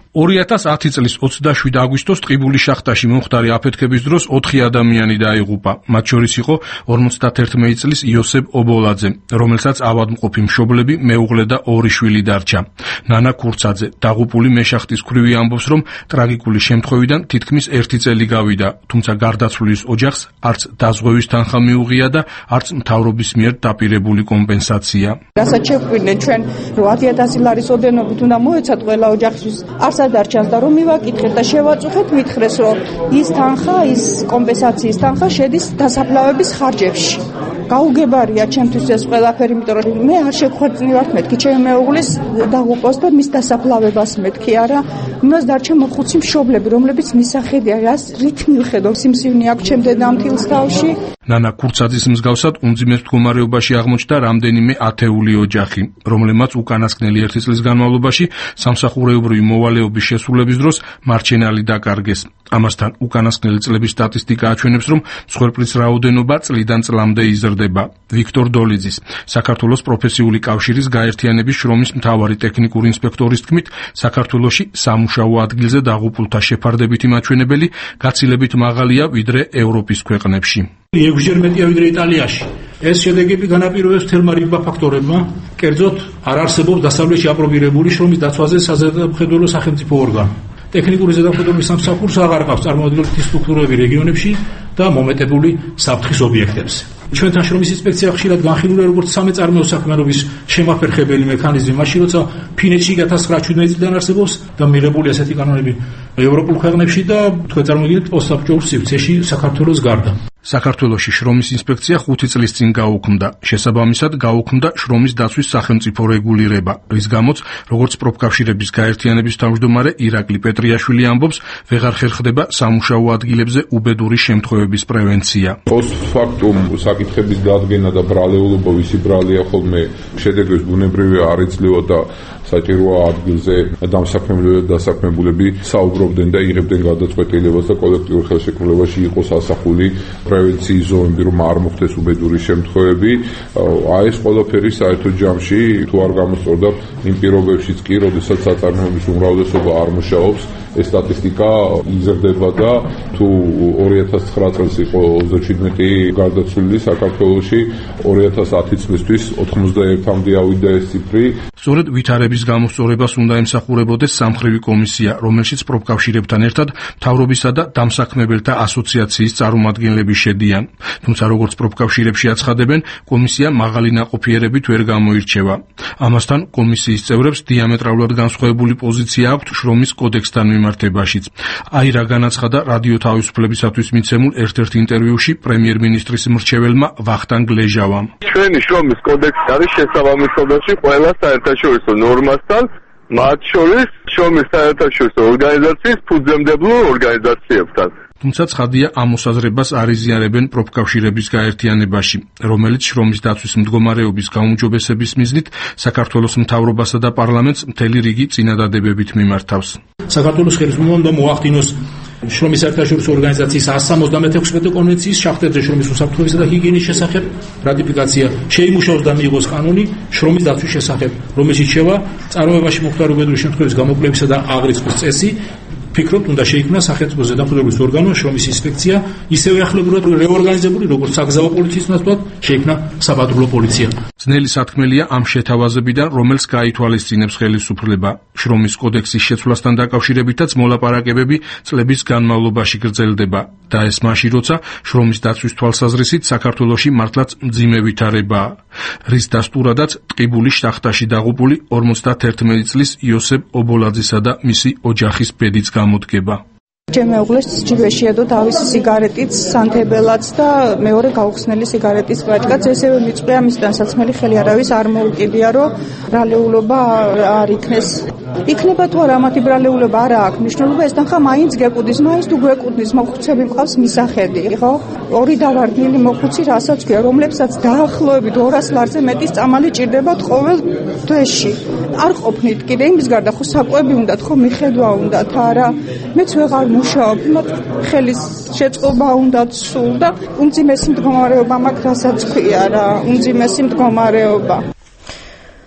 ორი ათას ათი წლის ოცდაშვიდ აგვისტოს ტყიბულის შახტაში მომხდარი აფეთქების დროს ოთხი ადამიანი დაიღუპა. მათ შორის იყო ორმოცდაერთმეტი წლის იოსებ ობოლაძე, რომელსაც ავადმყოფი მშობლები, მეუღლე და ორი შვილი დარჩა. ნანა ქურცაძე, დაღუპული მეშახტის ქვრივი ამბობს, რომ ტრაგიკული შემთხვევიდან თითქმის ერთი წელი გავიდა, თუმცა გარდაცვლილის ოჯახს არც დაზღვევის თანხა მიუღია და არც მთავრობის მიერ დაპირებული კომპენსაცია. რასაც შევკვირდნენ ჩვენ, რომ ათი ათასი ლარის ოდენობით უნდა მოეცათ ყველა ოჯახისთვის, არც ადარჩანს და რომ მივაკითხეთ და შევაწუხეთ, მითხრეს, რომ ის თანხა, ის კომპენსაციის თანხა შედის დასაფლავების ხარჯებში. გაუგებარია ჩემთვის ეს ყველაფერი, იმიტომ რომ მე არ შეგხვეწნივართ მეთქი ჩემი მეუღლის დაღუპვას და მის დასაფლავებას მეთქი არა. იმას დარჩა მოხუცი მშობლები, რომლებიც მისახედია, რას რით მივხედავ სიმსივნე აქვს ჩემ დედამთილს თავში. ნანა ქურცაძის მსგავსად უმძიმეს მდგომარეობაში აღმოჩნდა რამდენიმე ათეული ოჯახი, რომლებმაც უკანასკნელი ერთი წლის განმავლობაში სამსახურეობრივი მოვალეობის შესრულების დროს მარჩენალი დაკარგეს. ამასთან უკანასკნელი წლების სტატისტიკა აჩვენებს, რომ მსხვერპლის რაოდენობა წლიდან წლამდე იზრდება. ვიქტორ დოლიძის, საქართველოს პროფესიული კავშირის გაერთიანების შრომის მთავარი ტექნიკური ინსპექტორის თქმით, საქართველოში სამუშაო ადგილზე დაღუპულთა შეფარდებითი მაჩვენებელი გაცილებით მაღალია ვიდრე ევროპის ქვეყნებში. ექვსჯერ მეტია ვიდრე იტალიაში. ეს შედეგები განაპირობებს თელმა რიგმა ფაქტორებმა, კერძოდ არ არსებობს დასავლეთში აპრობირებული შრომის დაცვაზე საზედამხედველო სახელმწიფო ორგანო. ტექნიკური ზედამხედველობის სამსახურს აღარ ყავს წარმოადგენლობის სტრუქტურები რეგიონებში და მომეტებული საფრთხის ობიექტებზე. ჩვენთან შრომის ინსპექცია ხშირად განხილულია როგორც სამეწარმეო საქმიანობის შემაფერხებელი მექანიზმი, მაშინ როცა ფინეთში ათასცხრაათმეტი წლიდან არსებობს და მიღებული ასეთი კანონები ევროპულ ქვეყნებში და თქვენ წარმოგიდგენთ პოსტსაბჭოურ სივრცეში საქართველოს გარდა. საქართველოში შრომის ინსპექცია ხუთი წლის წინ გაუქმდა. შესაბამისად გაუქმდა შრომის დაცვის სახელმწიფო რეგულირება, რის გამოც, როგორც პროფკავშირების გაერთიანების თავმჯდომარე ირაკლი პეტრიაშვილი ამბობს, ვეღარ ხერხდება სამუშაო ადგილებზე უბედური შემთხვევების პრევენცია. პოსტფაქტუმ საკითხების დადგენა და ბრალეულობა ვისი ბრალია ხოლმე შედეგებს ბუნებრივი არ იძლევა და საჭიროა ადგილზე დამსაქმებლები და დასაქმებულები საუბრობდნენ და იღებდნენ გადაწყვეტილებას და კოლექტიურ ხელშეკრულებაში იყოს ასახული პრევენციის ზონები, რომ არ მოხდეს უბედური შემთხვევები. აი ეს ყველაფერი საერთო ჯამში თუ არ გამოსწორდა იმ პირობებშიც კი, როდესაც საწარმოების უმრავლესობა არ მუშაობს, ეს სტატისტიკა იზრდება და თუ ორი ათას ცხრა წელს იყო ოცდაშვიდმეტი გარდაცვლილი საქართველოში, ორი ათას ათი წლისთვის ოთხმოცდაერთამდე ავიდა ეს ციფრი. სწორედ ვითარების გამოსწორებას უნდა ემსახურებოდეს სამხრივი კომისია, რომელშიც პროფკავშირებთან ერთად მთავრობისა და დამსაქმებელთა ასოციაციის წარმომადგენლები შედიან. თუმცა როგორც პროფკავშირებში აცხადებენ, კომისია მაღალი ნაყოფიერებით ვერ გამოირჩევა. ამასთან კომისიის წევრებს დიამეტრალურად განსხვავებული პოზიცია აქვთ შრომის კოდექსთან მიმართებაშიც. აი რა განაცხადა რადიო თავისუფლებისათვის მიცემულ ერთ-ერთ ინტერვიუში პრემიერ-მინისტრის მრჩეველმა ვახტანგ ლეჟავამ. ჩვენი შრომის კოდექსი არის შესაბამისობაში ყველა საერთაშორისო ნორმასთან, მათ შორის შრომის საერთაშორისო ორგანიზაციის ფუძემდებელ ორგანიზაციებთან. თუმცა ცხადია ამ მოსაზრებას არ იზიარებენ პროფკავშირების გაერთიანებაში, რომელიც შრომის დაცვის მდგომარეობის გაუმჯობესების მიზნით საქართველოს მთავრობასა და პარლამენტს მთელი რიგი წინადადებებით მიმართავს. საქართველოს ხელისუფლებამ უნდა მოახდინოს შრომის საერთაშორისო ორგანიზაციის εκατს სამოცდამეექვსმეტე კონვენციის შახტებზე შრომის უსაფრთხოებისა და ჰიგიენის შესახებ რატიფიკაცია, შეიმუშაოს და მიიღოს კანონი შრომის დაცვის შესახებ, რომელშიც შევა წარმოებაში მოხდარი უბედური შემთხვევების გამოკვლევისა და აღრიცხვის წესი. ფიქრობთ, უნდა შეიქმნა სახელმწიფო ზედამხედველობის ორგანო, შრომის ინსპექცია, ისევე ახლობურად რეორგანიზებული, როგორც საგზაო პოლიციის ნაცვლად შეიქმნა საპატრულო პოლიცია. ძნელი სათქმელია ამ შეთავაზებიდან, რომელს გაითვალისწინებს ხელისუფლება. შრომის კოდექსის შეცვლასთან დაკავშირებითაც მოლაპარაკებები წლების განმავლობაში გრძელდება და ეს მაშინ, როცა შრომის დაცვის თვალსაზრისით საქართველოში მართლაც მძიმე ვითარებაა, რის დასტურადაც ტყიბულის შახტაში დაღუპული ორმოცდაერთმეტი წლის იოსებ ობოლაძისა და მისი ოჯახის ბედიც გამოდგება. ჩემი მეუღლეს ჯიბეში ედო თავისი სიგარეტიც, სანთებელაც და მეორე გაუხსნელი სიგარეტის პაკეტიც, ესევე მიწვია მის დასაცმელი ხელი არავის არ მოუკიდია, რომ ბრალეულობა არ იქნეს. იქნება თუ არა ამათი ბრალეულობა არა აქვს მნიშვნელობა, ეს თანხა მაინც გეკუდის, მაინც თუ გვეკუდის, მოხუცები მყავს მისახედი, ხო? ორი დავარდნილი მოხუცი, რასაც ქვია, რომლებსაც დაახლოებით ორას ლარზე მეტი წამალი ჭირდებათ ყოველ დღეში. არ ყოფნით კიდე იმის გარდა, ხო საკვები უნდათ, ხო მიხედვა უნდათ, არა? მეც ვეღარ მუშაობ, მათ ხელის შეწყობა უნდათ სულ და უმძიმესი მდგომარეობა მაქვს, რასაც ქვია რა, უმძიმესი მდგომარეობა.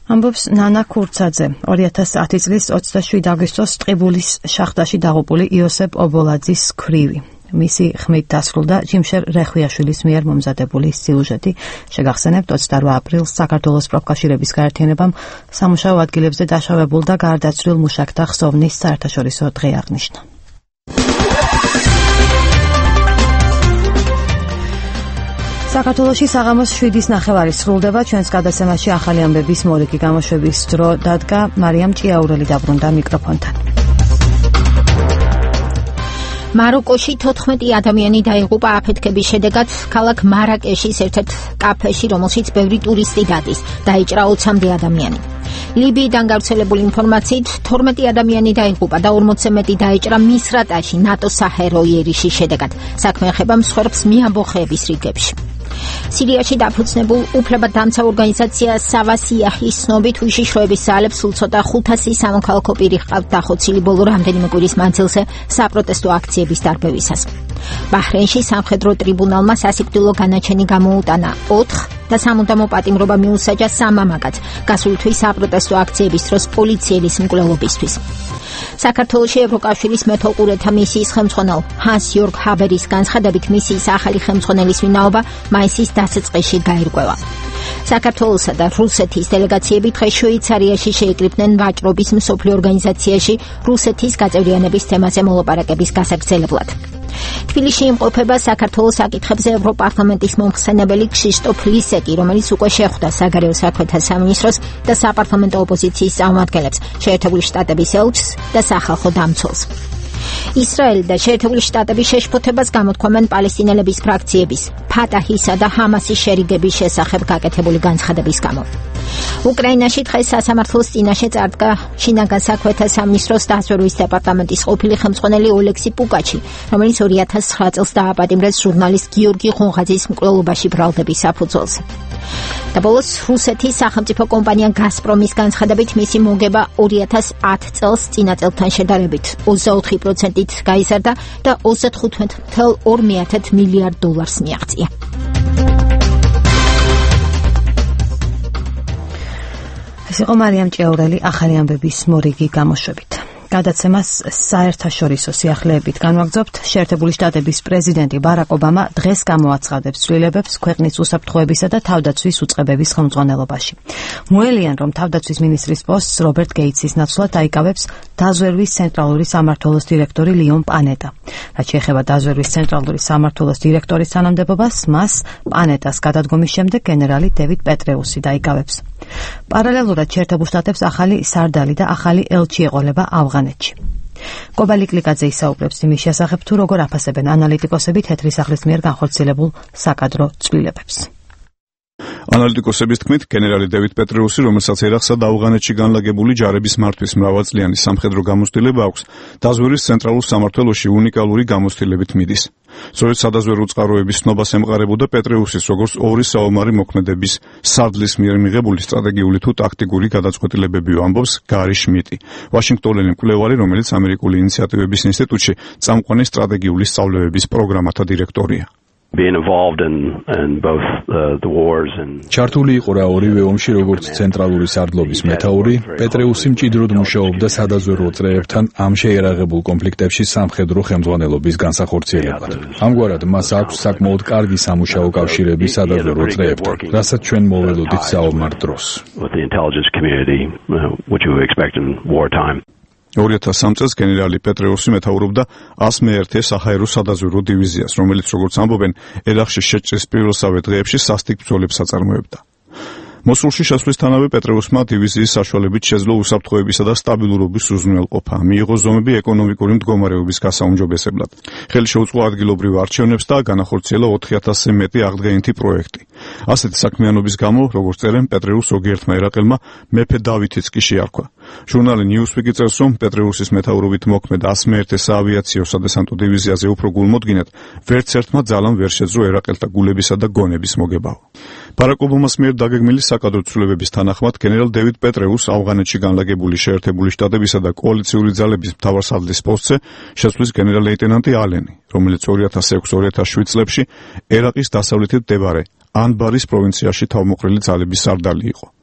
ამბობს ნანა ქურცაძე, ორი ათას ათი წლის ოცდაშვიდი აგვისტოს ტყიბულის შახტაში დაღუპული იოსებ ობოლაძის ქვრივი. მისი ხმით დასრულდა ჯიმშერ რეხვიაშვილის მიერ მომზადებული სიუჟეტი. შეგახსენებთ, ოცდაოთხ აპრილს საქართველოს პროფკავშირების გაერთიანებამ სამუშაო ადგილებზე დაშავებულ და გარდაცვლილ მუშაკთა ხსოვნის საერთაშორისო დღე აღნიშნა. საქართველოში საღამოს შვიდის ნახევარი სრულდება. ჩვენს გადაცემაში ახალი ამბების მორიგი გამოშვების დრო დადგა. მარიამ ჭიაურელი დაბრუნდა მიკროფონთან. მაროკოში თოთხმეტი ადამიანი დაიღუპა აფეთქების შედეგად ქალაქ მარაკეშის ერთ-ერთ კაფეში, რომელშიც ბევრი ტურისტი დადის. დაიჭრა ოცამდე ადამიანი. ლიბიიდან გავრცელებული ინფორმაციით თორმეტი ადამიანი დაიღუპა და ორმოცზე მეტი დაიჭრა მისრატაში ნატოს საჰაერო იერიშის შედეგად. საქმე ეხება მსხვერპლს მიამბოხეების რიგებში. სირიაში დაფუძნებულ უფლებადამცავ ორგანიზაცია სავასიაჰის ცნობით უშიშროების ძალებს სულ ცოტა ხუთასი სამოქალაქო პირი ჰყავთ დახოცილი ბოლო რამდენიმე კვირის მანძილზე საპროტესტო აქციების დარბევისას. ბაჰრეინში სამხედრო ტრიბუნალმა სასიკვდილო განაჩენი გამოუტანა ოთხ და სამუდამო პატიმრობა მიუსაჯა სამ მამაკაც გასული თვის საპროტესტო აქციების დროს პოლიციელის მკვლელობისთვის. საქართველოში ევროკავშირის მეთვალყურეთა მისიის ხელმძღვანელ ჰანს იორგ ჰაბერის განცხადებით მისიის ახალი ხელმძღვანელის ვინაობა მაისის დასაწყისში გაირკვევა. საქართველოსა და რუსეთის დელეგაციები დღეს შვეიცარიაში შეიკრიბნენ ვაჭრობის მსოფლიო ორგანიზაციაში რუსეთის გაწევრიანების თემაზე მოლაპარაკების გასაგრძელებლად. თბილისში იმყოფება საქართველოს საკითხებზე ევროპარლამენტის მომხსენებელი ქრისტოფ ლისეკი, რომელიც უკვე შეხვდა საგარეო საქმეთა სამინისტროს და საპარლამენტო ოპოზიციის წარმომადგენლებს, შეერთებული შტატების ელჩს და სახალხო დამცველს. ისრაელი და შეერთებული შტატები შეშფოთებას გამოთქვამენ პალესტინელების ფრაქციების, ფატაჰისა და ჰამასის შერიგების შესახებ გაკეთებული განცხადების გამო. უკრაინაში დღეს სასამართლოს წინაშე წარდგა შინაგან საქმეთა სამინისტროს დაზვერვის დეპარტამენტის ყოფილი ხელმძღვანელი ოლექსი პუკაჩი, რომელიც ორი ათას ცხრა წელს დააპატიმრეს ჟურნალისტ გიორგი ღონღაძის მკვლელობაში ბრალდების საფუძველზე. და ბოლოს რუსეთის სახელმწიფო კომპანია გაზპრომის განცხადებით მისი მოგება ორი ათას ათ წელს წინა წელთან შედარებით ოცდაოთხი პროცენტით გაიზარდა და ოცდათხუთმეტ წუთი ორ მილიარდ დოლარს მიაღწია. ეს იყო მარიამ ჭიაურელი ახალი ამბების მორიგი გამოშვებით. გადაცემას საერთაშორისო სიახლეებით განვაგრძობთ. შეერთებული შტატების პრეზიდენტი ბარაკ ობამა დღეს გამოაცხადებს ცვლილებებს ქვეყნის უსაფრთხოებისა და თავდაცვის უწყებების ხელმძღვანელობაში. მოელიან, რომ თავდაცვის მინისტრის პოსტს რობერტ გეიტსის ნაცვლად დაიკავებს დაზვერვის ცენტრალური სამმართველოს დირექტორი ლიონ პანეტა. რაც შეეხება დაზვერვის ცენტრალური სამმართველოს დირექტორის თანამდებობას, მას პანეტას გადადგომის შემდეგ გენერალი დევიდ პეტრეუსი დაიკავებს. პარალელურად შეერთებულ შტატებს ახალი სარდალი და ახალი ელჩი ეყოლება ავღანეთში. კობალი კლიკაძე ისაუბრებს იმის შესახებ, თუ როგორ აფასებენ ანალიტიკოსები თეთრი სახლის მიერ განხორციელებულ საკადრო ცვლილებებს. ანალიტიკოსების თქმით, გენერალი დევიდ პეტრეუსი, რომელსაც ერახსა და ავღანეთში განლაგებული ჯარების მართვის მრავალწლიანი სამხედრო გამოცდილება აქვს, დაზვერვის ცენტრალურ სამმართველოში უნიკალური გამოცდილებით მიდის. სწორედ სადაზვერვო წყაროების ცნობას ემყარებოდა პეტრეუსის როგორც ორი საომარი მოქმედების სარდლის მიერ მიღებული სტრატეგიული თუ ტაქტიკური გადაწყვეტილებები, ამბობს გარი შმიტი, ვაშინგტონელი მკვლევარი, რომელიც ამერიკული ინიციატივების ინსტიტუტში წამყვანი სტრატეგიული სწავლებების პროგრამათა დირექტორია. being involved in in both uh, the wars and ჩართული იყო რა ორივე ომში, როგორც ცენტრალური სარდლობის მეთაური, პეტრეუსი მჭიდროდ მუშაობდა სადაზვერვო წრეებთან ამ შეიარაღებულ კონფლიქტებში სამხედრო ხელმძღვანელობის განსახორციელებად. ამგვარად მას აქვს საკმაოდ კარგი სამუშაო კავშირები სადაზვერვო წრეებთან, რასაც ჩვენ მოველოდით საომარ დროს. with the intelligence community, uh, which you would expect in wartime. ორი ათას სამ წელს გენერალი პეტრეუსი მეთაურობდა ას მეერთე საჰაერო სადაზვერვო დივიზიას, რომელიც, როგორც ამბობენ, ერაყში შეჭრის პირველსავე დღეებში სასტიკ ბრძოლებს აწარმოებდა. მოსულში შესვლისთანავე პეტრეუსმა დივიზიის საშუალებით შეძლო უსაფრთხოებისა და სტაბილურობის უზრუნველყოფა, მიიღო ზომები ეკონომიკური მდგომარეობის გასაუმჯობესებლად. ხელი შეუწყო ადგილობრივ არჩევნებს და განახორციელა ოთხი ათასზე მეტი აღდგენითი პროექტი. ასეთი საქმიანობის გამო, როგორც წერენ, პეტრეუს ზოგიერთმა ერაყელმა მეფე დავითიც კი შეარქვა. ჟურნალი Newsweek წერს, რომ პეტრეუსის მეთაურობით მოქმედ ას მეერთე საავიაციო სადესანტო დივიზიაზე უფრო გულმოდგინედ ვერც ერთმა ძალამ ვერ შეძლო ერაყელთა გულებისა და გონების მოგებაო. ბარაკ ობამას მიერ დაგეგმილი საკადრო ცვლილებების თანახმად გენერალ დევიდ პეტრეუს ავღანეთში განლაგებული შეერთებული შტატებისა და კოალიციური ძალების მთავარსარდლის პოსტზე შეცვლის გენერალ-ლეიტენანტი ალენი, რომელიც ორი ათას ექვსი ორი ათას შვიდ წლებში ერაყის დასავლეთით მდებარე ანბარის პროვინციაში თავმოყრილი ძალების სარდალი იყო.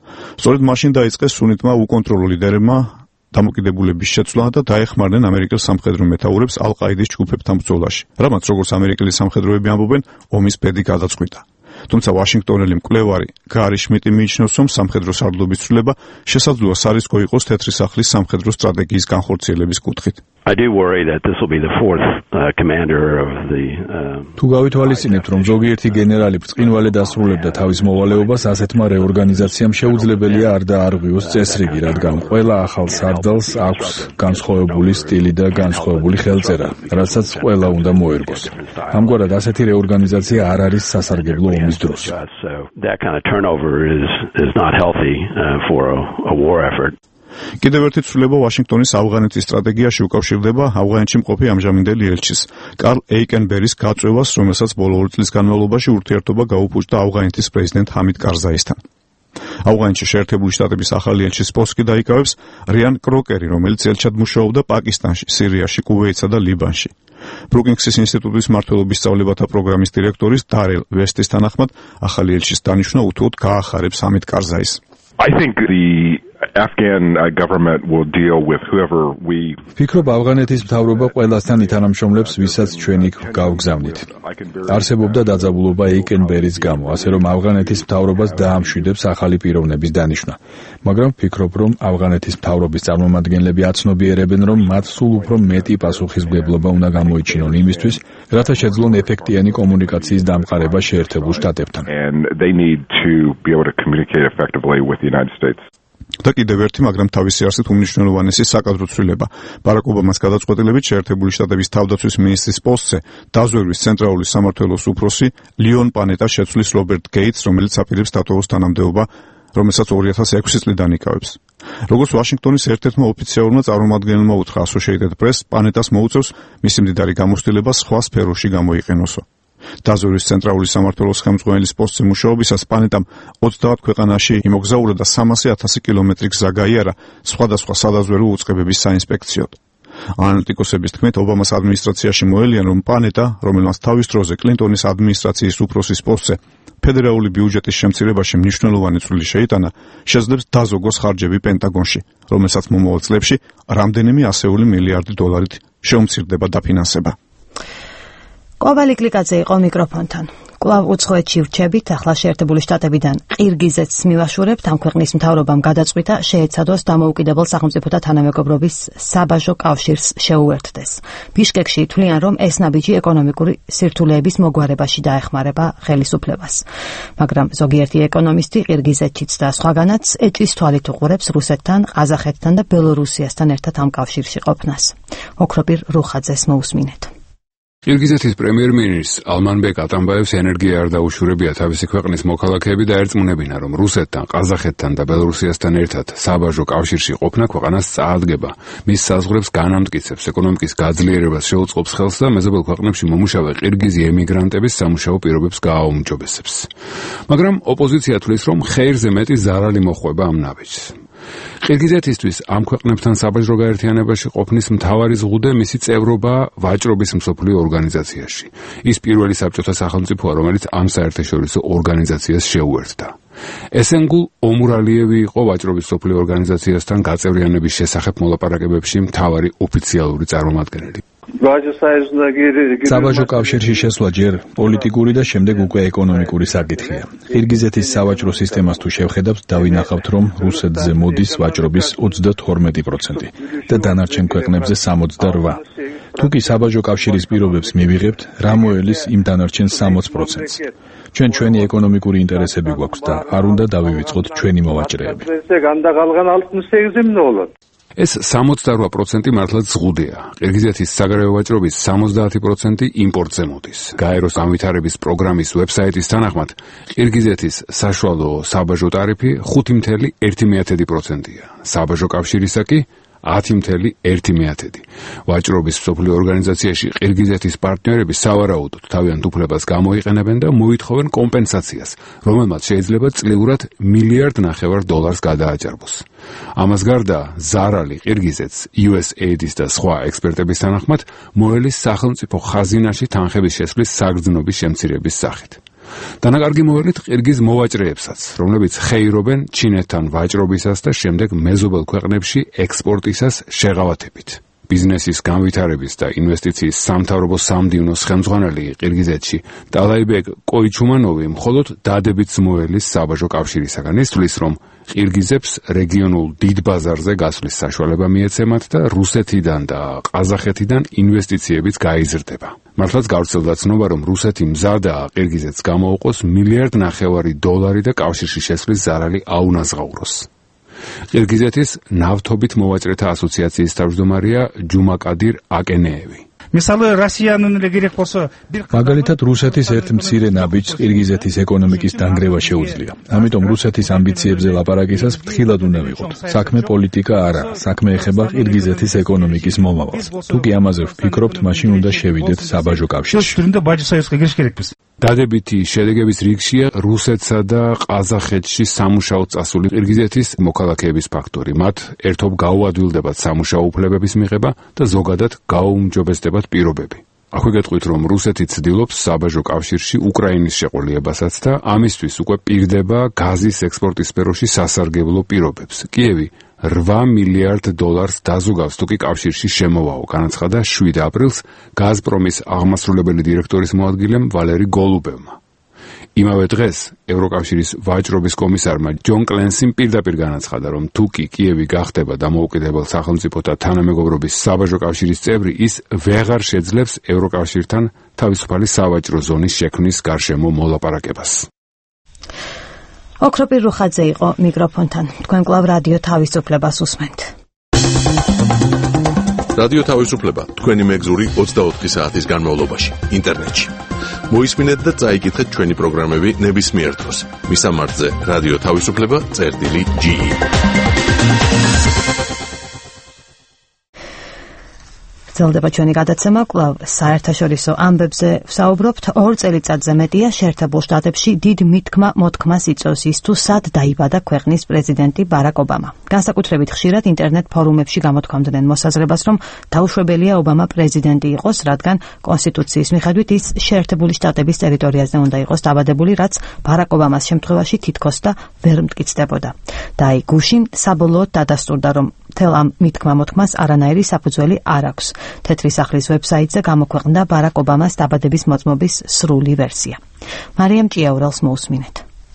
სწორედ მაშინ დაიწყეს სუნიტმა უკონტროლო ლიდერებმა დამოკიდებულების შეცვლა და დაეხმარნენ ამერიკელ სამხედრო მეთაურებს ალ-ყაიდის ჯგუფებთან ბრძოლაში, რამაც როგორც ამერიკელი სამხედროები ამბობენ, ომის ბედი გადაწყვიტა. თუმცა ვაშინგტონელი მკვლევარი გარი შმიტი მიიჩნევს, რომ სამხედრო სარდლობის ცვლილება შესაძლოა სარისკო იყოს თეთრი სახლის სამხედრო სტრატეგიის განხორციელების კუთხით. I do worry that this will be the fourth uh, commander of the თუ გავითვალისწინებთ, რომ ზოგიერთი გენერალი ბრწყინვალედ ასრულებდა თავის მოვალეობას, ასეთმა რეორგანიზაციამ შეუძლებელია არ დაარღვიოს წესრიგი, რადგან ყველა ახალ სარდალს აქვს განსხვავებული სტილი და განსხვავებული ხელწერა, რასაც ყველა უნდა მოერგოს. ამგვარად ასეთი რეორგანიზაცია არ არის სასარგებლო ომის დროს. So that kind of turnover is is not healthy uh, for a, a war effort. კიდევ ერთი ცვლილება ვაშინგტონის ავღანეთის სტრატეგიაში უკავშირდება ავღანეთში მყოფი ამჟამინდელი ელჩის კარლ ეიკენბერის გაწვევას, რომელსაც ბოლო ორი წლის განმავლობაში ურთიერთობა გაუფუჭდა ავღანეთის პრეზიდენტ ჰამიდ კარზაისთან. ავღანეთში შეერთებული შტატების ახალი ელჩის პოსტი დაიკავებს რიან კროკერი, რომელიც ელჩად მუშაობდა პაკისტანში, სირიაში, კუვეითსა და ლიბანში. ბრუკინგსის ინსტიტუტის მმართველობის სწავლებათა პროგრამის დირექტორის დარელ ვესტის თანახმად, ახალი ელჩის დანიშვნა უთუოდ გაახარებს ჰამიდ კარზაის. I think the Afghan uh, government will deal with whoever we ფიქრობ ავღანეთის მთავრობა ყველასთან ითანამშრომლებს, ვისაც ჩვენ იქ გავგზავნით. არსებობდა დაძაბულობა ეიკენბერის გამო, ასე რომ ავღანეთის მთავრობას დაამშვიდებს ახალი პიროვნების დანიშვნა. მაგრამ ფიქრობ, რომ ავღანეთის მთავრობის წარმომადგენლები აცნობიერებენ, რომ მათ სულ უფრო მეტი პასუხისმგებლობა უნდა გამოიჩინონ იმისთვის, რათა შეძლონ ეფექტიანი კომუნიკაციის დამყარება შეერთებულ შტატებთან. and they need to be able to communicate effectively with the United States. და კიდევ ერთი, მაგრამ თავისი არსით უმნიშვნელოვანესი საკადრო ცვლილება. ბარაკ ობამას გადაწყვეტილებით შეერთებული შტატების თავდაცვის მინისტრის პოსტზე დაზვერვის ცენტრალური სამმართველოს უფროსი ლიონ პანეტა შეცვლის რობერტ გეიტს, რომელიც აპირებს დატოვოს თანამდებობა, რომელსაც ორი ათას ექვსი წლიდან იკავებს. როგორც ვაშინგტონის ერთ-ერთმა ოფიციალურმა წარმომადგენელმა უთხრა Associated Press, პანეტას მოუწევს მისი მდიდარი გამოცდილება სხვა სფეროში გამოიყენოსო. დაზვერვის ცენტრალური სამმართველოს ხელმძღვანელის პოსტზე მუშაობისას პანეტამ ოცდაათ ქვეყანაში იმოგზაურა და სამასი ათასი კილომეტრი გზა გაიარა სხვადასხვა სადაზვერვო უწყებების საინსპექციოდ. ანალიტიკოსების თქმით, ობამას ადმინისტრაციაში მოელიან, რომ პანეტა, რომელმაც თავის დროზე კლინტონის ადმინისტრაციის უფროსის პოსტზე ფედერალური ბიუჯეტის შემცირებაში მნიშვნელოვანი წვლილი შეიტანა, შეძლებს დაზოგოს ხარჯები პენტაგონში, რომელსაც მომავალ წლებში რამდენიმე ასეული მილიარდი დოლარით შეუმცირდება დაფინანსება. ყვავალი კლიკაძე იყო მიკროფონთან. კვლავ უცხოეთში ვრჩებით, ახლა შეერთებული შტატებიდან ყირგიზეთს მივაშურებთ. ამ ქვეყნის მთავრობამ გადაწყვიტა შეეცადოს დამოუკიდებელ სახელმწიფოთა თანამეგობრობის საბაჟო კავშირს შეუერთდეს. ბიშკეკში თვლიან, რომ ეს ნაბიჯი ეკონომიკური სირთულეების მოგვარებაში დაეხმარება ხელისუფლებას. მაგრამ ზოგიერთი ეკონომისტი ყირგიზეთშიც და სხვაგანაც ეჭვის თვალით უყურებს რუსეთთან, ყაზახეთთან და ბელორუსიასთან ერთად ამ კავშირში ყოფნას. ოქროპირ რუხაძეს მოусმინეთ. ყირგიზეთის პრემიერ-მინისტრს ალმანბეკ ატამბაევს ენერგია არ დაუშურებია თავისი ქვეყნის მოქალაქეები და ერწმუნებინა, რომ რუსეთთან, ყაზახეთთან და ბელორუსიასთან ერთად საბაჟო კავშირში ყოფნა ქვეყანას წაადგება, მის საზღვრებს განამტკიცებს, ეკონომიკის გაძლიერებას შეუწყობს ხელს და მეზობელ ქვეყნებში მომუშავე ყირგიზი ემიგრანტების სამუშაო პირობებს გააუმჯობესებს. მაგრამ ოპოზიცია თვლის, რომ ხეირზე მეტი ზარალი მოხვება ამ ნაბიჯს. ყირგიზეთისთვის ამ ქვეყნებთან საბაჟრო გაერთიანებაში ყოფნის მთავარი ზღუდე მისი წევრობა ვაჭრობის მსოფლიო ორგანიზაციაში. ის პირველი საბჭოთა სახელმწიფოა, რომელიც ამ საერთაშორისო ორგანიზაციას შეუერთდა. ესენგულ ომურალიევი იყო ვაჭრობის მსოფლიო ორგანიზაციასთან გაწევრიანების შესახებ მოლაპარაკებებში მთავარი ოფიციალური წარმომადგენელი. საბაჟო კავშირში შესვლა ჯერ პოლიტიკური და შემდეგ უკვე ეკონომიკური საკითხია. ყირგიზეთის სავაჭრო სისტემას თუ შევხედავთ, დავინახავთ, რომ რუსეთზე მოდის ვაჭრობის ოცდათორმეტი პროცენტი და დანარჩენ ქვეყნებზე სამოცდაოთხ. თუ კი საბაჟო კავშირის პირობებს მივიღებთ, რა მოელის იმ დანარჩენ სამოცდაოთხ პროცენტს. ჩვენ ჩვენი ეკონომიკური ინტერესები გვაქვს და არ უნდა დავივიწყოთ ჩვენი მოვაჭრეები. ეს სამოცდაოთხ პროცენტი მართლაც ზღუდეა. ყირგიზეთის საგარეო ვაჭრობის სამოცდაათი პროცენტი იმპორტზე მოდის. გაეროს განვითარების პროგრამის ვებსაიტის თანახმად, ყირგიზეთის საშუალო საბაჟო ტარიფი ხუთი ფاصლე ერთი პროცენტია. საბაჟო კავშირისა კი ათი ფاصლე ერთი პროცენტი. ვაჭრობის მსოფლიო ორგანიზაციაში ყირგიზეთის პარტნიორები სავარაუდოდ თავიანთ უფლებას გამოიყენებენ და მოითხოვენ კომპენსაციას, რომელმაც შეიძლება წლიურად მილიარდ ნახევარ დოლარს გადააჭარბოს. ამას გარდა ზარალი ყირგიზეთს იუ ეს ეიდის და სხვა ექსპერტების თანახმად მოელის სახელმწიფო ხაზინაში თანხების შესვლის საგრძნობის შემცირების სახით. დანაკარგი მოვალით ყირგიზ მოვაჭრეებსაც, რომლებიც ხეირობენ ჩინეთთან ვაჭრობისას და შემდეგ მეზობელ ქვეყნებში ექსპორტისას შეღავათებით. ბიზნესის განვითარების და ინვესტიციის სამთავრობო სამდივნოს ხელმძღვანელი ყირგიზეთში ტალაიბეგ კოიჩუმანოვი მხოლოდ დადებით ზმოელის საბაჟო კავშირისაგან ისწვლის, რომ ყირგიზებს რეგიონულ დიდ ბაზარზე გასვლის საშუალება მიეცემათ და რუსეთიდან და ყაზახეთიდან ინვესტიციებიც გაიზრდება. მართლაც გავრცელდა ცნობა, რომ რუსეთი მზადაა ყირგიზეთს გამოუყოს მილიარდ ნახევარი დოლარი და კავშირში შესვლის ზარალი აუნაზღაუროს. ყირგიზეთის ნავთობით მოვაჭრეთა ასოციაციის თავმჯდომარეა ჯუმაკადირ აკენეევი. მაგალითად, რუსეთის ერთ მცირე ნაბიჯს ყირგიზეთის ეკონომიკის დანგრევა შეუძლია. ამიტომ რუსეთის ამბიციებზე ლაპარაკისას ფრთხილად უნდა ვიყოთ. საქმე პოლიტიკა არა, საქმე ეხება ყირგიზეთის ეკონომიკის მომავალს. თუ კი ამაზე ვფიქრობთ, მაშინ უნდა შევიდეთ საბაჟო კავშირში. დადებითი შედეგების რიგშია რუსეთსა და ყაზახეთში სამუშაოდ წასული ყირგიზეთის მოქალაქეების ფაქტორი. მათ ერთობ გაუადვილდებათ სამუშაო უფლებების მიღება და ზოგადად გაუმჯობესდებათ პირობები. აქვე გეტყვით, რომ რუსეთი ცდილობს საბაჟო კავშირში უკრაინის შეყოლიებასაც და ამისთვის უკვე პირდება გაზის ექსპორტის სფეროში სასარგებლო პირობებს. კიევი რვა მილიარდ დოლარს დაზოგავს თუ კი კავშირში შემოვაო, განაცხადა შვიდ აპრილს გაზპრომის აღმასრულებელი დირექტორის მოადგილემ ვალერი გოლუბევმა. იმავე დღეს ევროკავშირის ვაჭრობის კომისარმა ჯონ კლენსიმ პირდაპირ განაცხადა, რომ თუ კი კიევი გახდება დამოუკიდებელ სახელმწიფოთა თანამეგობრობის საბაჟო კავშირის წევრი, ის ვეღარ შეძლებს ევროკავშირთან თავისუფალი სავაჭრო ზონის შექმნის გარშემო მოლაპარაკებას. ოქროპირ რუხაძე იყო მიკროფონთან. თქვენ კვლავ რადიო თავისუფლებას უსმენთ. რადიო თავისუფლება თქვენი მეგზური ოცდაოთხი საათის განმავლობაში ინტერნეტში. მოისმინეთ და წაიკითხეთ ჩვენი პროგრამები ნებისმიერ დროს. მისამართზე რადიო თავისუფლება წერტილი ჯი. გრძელდება ჩვენი გადაცემა, კვლავ საერთაშორისო ამბებზე ვსაუბრობთ. ორ წელიწადზე მეტია შეერთებულ შტატებში დიდ მითქმა მოთქმას იწვევს ის, თუ სად დაიბადა ქვეყნის პრეზიდენტი ბარაკ ობამა. განსაკუთრებით ხშირად ინტერნეტ ფორუმებში გამოთქვამდნენ მოსაზრებას, რომ დაუშვებელია ობამა პრეზიდენტი იყოს, რადგან კონსტიტუციის მიხედვით ის შეერთებული შტატების ტერიტორიაზე უნდა იყოს დაბადებული, რაც ბარაკ ობამას შემთხვევაში თითქოს და ვერ მტკიცდებოდა. და აი გუშინ საბოლოოდ დადასტურდა, რომ მთელ ამ მითქმა მოთქმას არანაირი საფუძველი არ აქვს. თეთრი სახლის ვებსაიტზე გამოქვეყნდა ბარაკ ობამას დაბადების მოწმობის სრული ვერსია. მარიამ ჭიაურელს მოусმინეთ.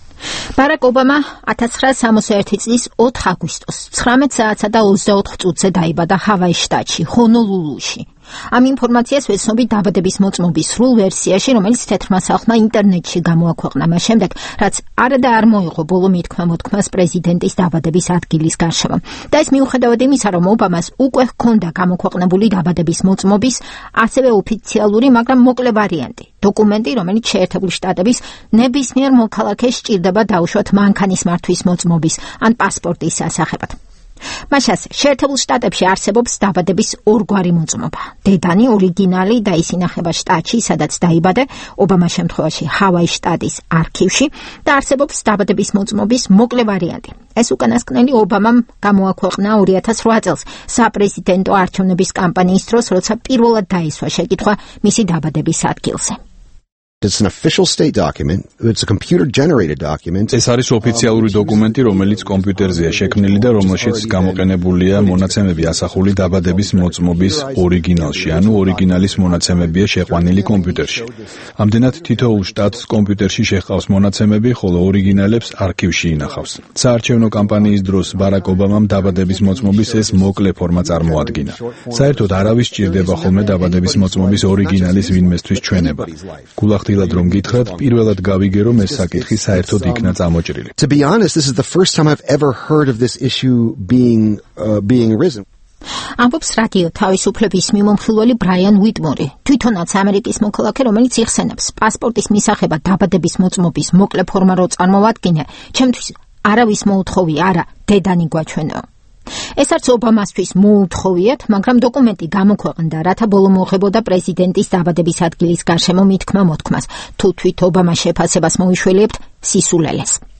ბარაკ ობამა ათას ცხრაასი სამოცდაერთი წლის ოთხ აგვისტოს ცხრამეტ საათსა და ოცდაოთხ წუთზე დაიბადა ჰავაის შტატში, ჰონოლულუში. ამ ინფორმაციას ვეცნობი დაბადების მოწმობის სრულ ვერსიაში, რომელიც თეთრმა სახლმა ინტერნეტში გამოაქვეყნა მას შემდეგ, რაც არა და არ მოიღო ბოლო მითქმა მოთქმას პრეზიდენტის დაბადების ადგილის გარშემო. და ეს მიუხედავად იმისა, რომ ობამას უკვე ჰქონდა გამოქვეყნებული დაბადების მოწმობის, ასევე ოფიციალური, მაგრამ მოკლე ვარიანტი. დოკუმენტი, რომელიც შეერთებული შტატების ნებისმიერ მოქალაქეს სჭირდება დაუშვათ მანქანის მართვის მოწმობის ან პასპორტის სასახებად. მაშას შეერთებულ შტატებში არსებობს დაბადების ორგვარი მოწმობა. დედანი ორიგინალი და ის ინახება შტატში, სადაც დაიბადა, ობამას შემთხვევაში ჰავაის შტატის არქივში და არსებობს დაბადების მოწმობის მოკლე ვარიანტი. ეს უკანასკნელი ობამამ გამოაქვეყნა ორი ათას რვა წელს საპრეზიდენტო არჩევნების კამპანიის დროს, როცა პირველად დაისვა შეკითხვა მისი დაბადების ადგილზე. It's an official state document. It's a computer generated document. ეს არის ოფიციალური დოკუმენტი, რომელიც კომპიუტერზეა შექმნილი და რომელშიც გამოყენებულია მონაცემები ასახული დაბადების მოწმობის ორიგინალში, ანუ ორიგინალის მონაცემებია შეყვანილი კომპიუტერში. ამდენად თითოეულ შტატს კომპიუტერში შეჰყავს მონაცემები, ხოლო ორიგინალებს არქივში ინახავს. საარჩევნო კამპანიის დროს ბარაკ ობამამ დაბადების მოწმობის ეს მოკლე ფორმა წარმოადგინა. საერთოდ არავის სჭირდება ხოლმე დაბადების მოწმობის ორიგინალის ვინმესთვის ჩვენება. გულახდით რომ გითხრათ, პირველად გავიგე, რომ ეს საკითხი საერთოდ იქნა წამოჭრილი. To be honest, this is the first time I've ever heard of this issue being uh, being arisen. ამბობს რადიო თავისუფლების მიმომხილველი ბრაიან უიტმორი, თვითონაც ამერიკის მოქალაქე, რომელიც იხსენებს პასპორტის მისაღება დაბადების მოწმობის მოკლე ფორმა რო წარმოვადგინე, ჩემთვის არავის მოუთხოვი არა, დედანი გვაჩვენო. ეს არც ობამასთვის მოუთხოვიათ, მაგრამ დოკუმენტი გამოქვეყნდა, რათა ბოლო მოუღებოდა პრეზიდენტის დაბადების ადგილის გარშემო მითქმა მოთქმას. თუ თვით ობამას შეფასებას მოიშველიებთ, სისულელეს.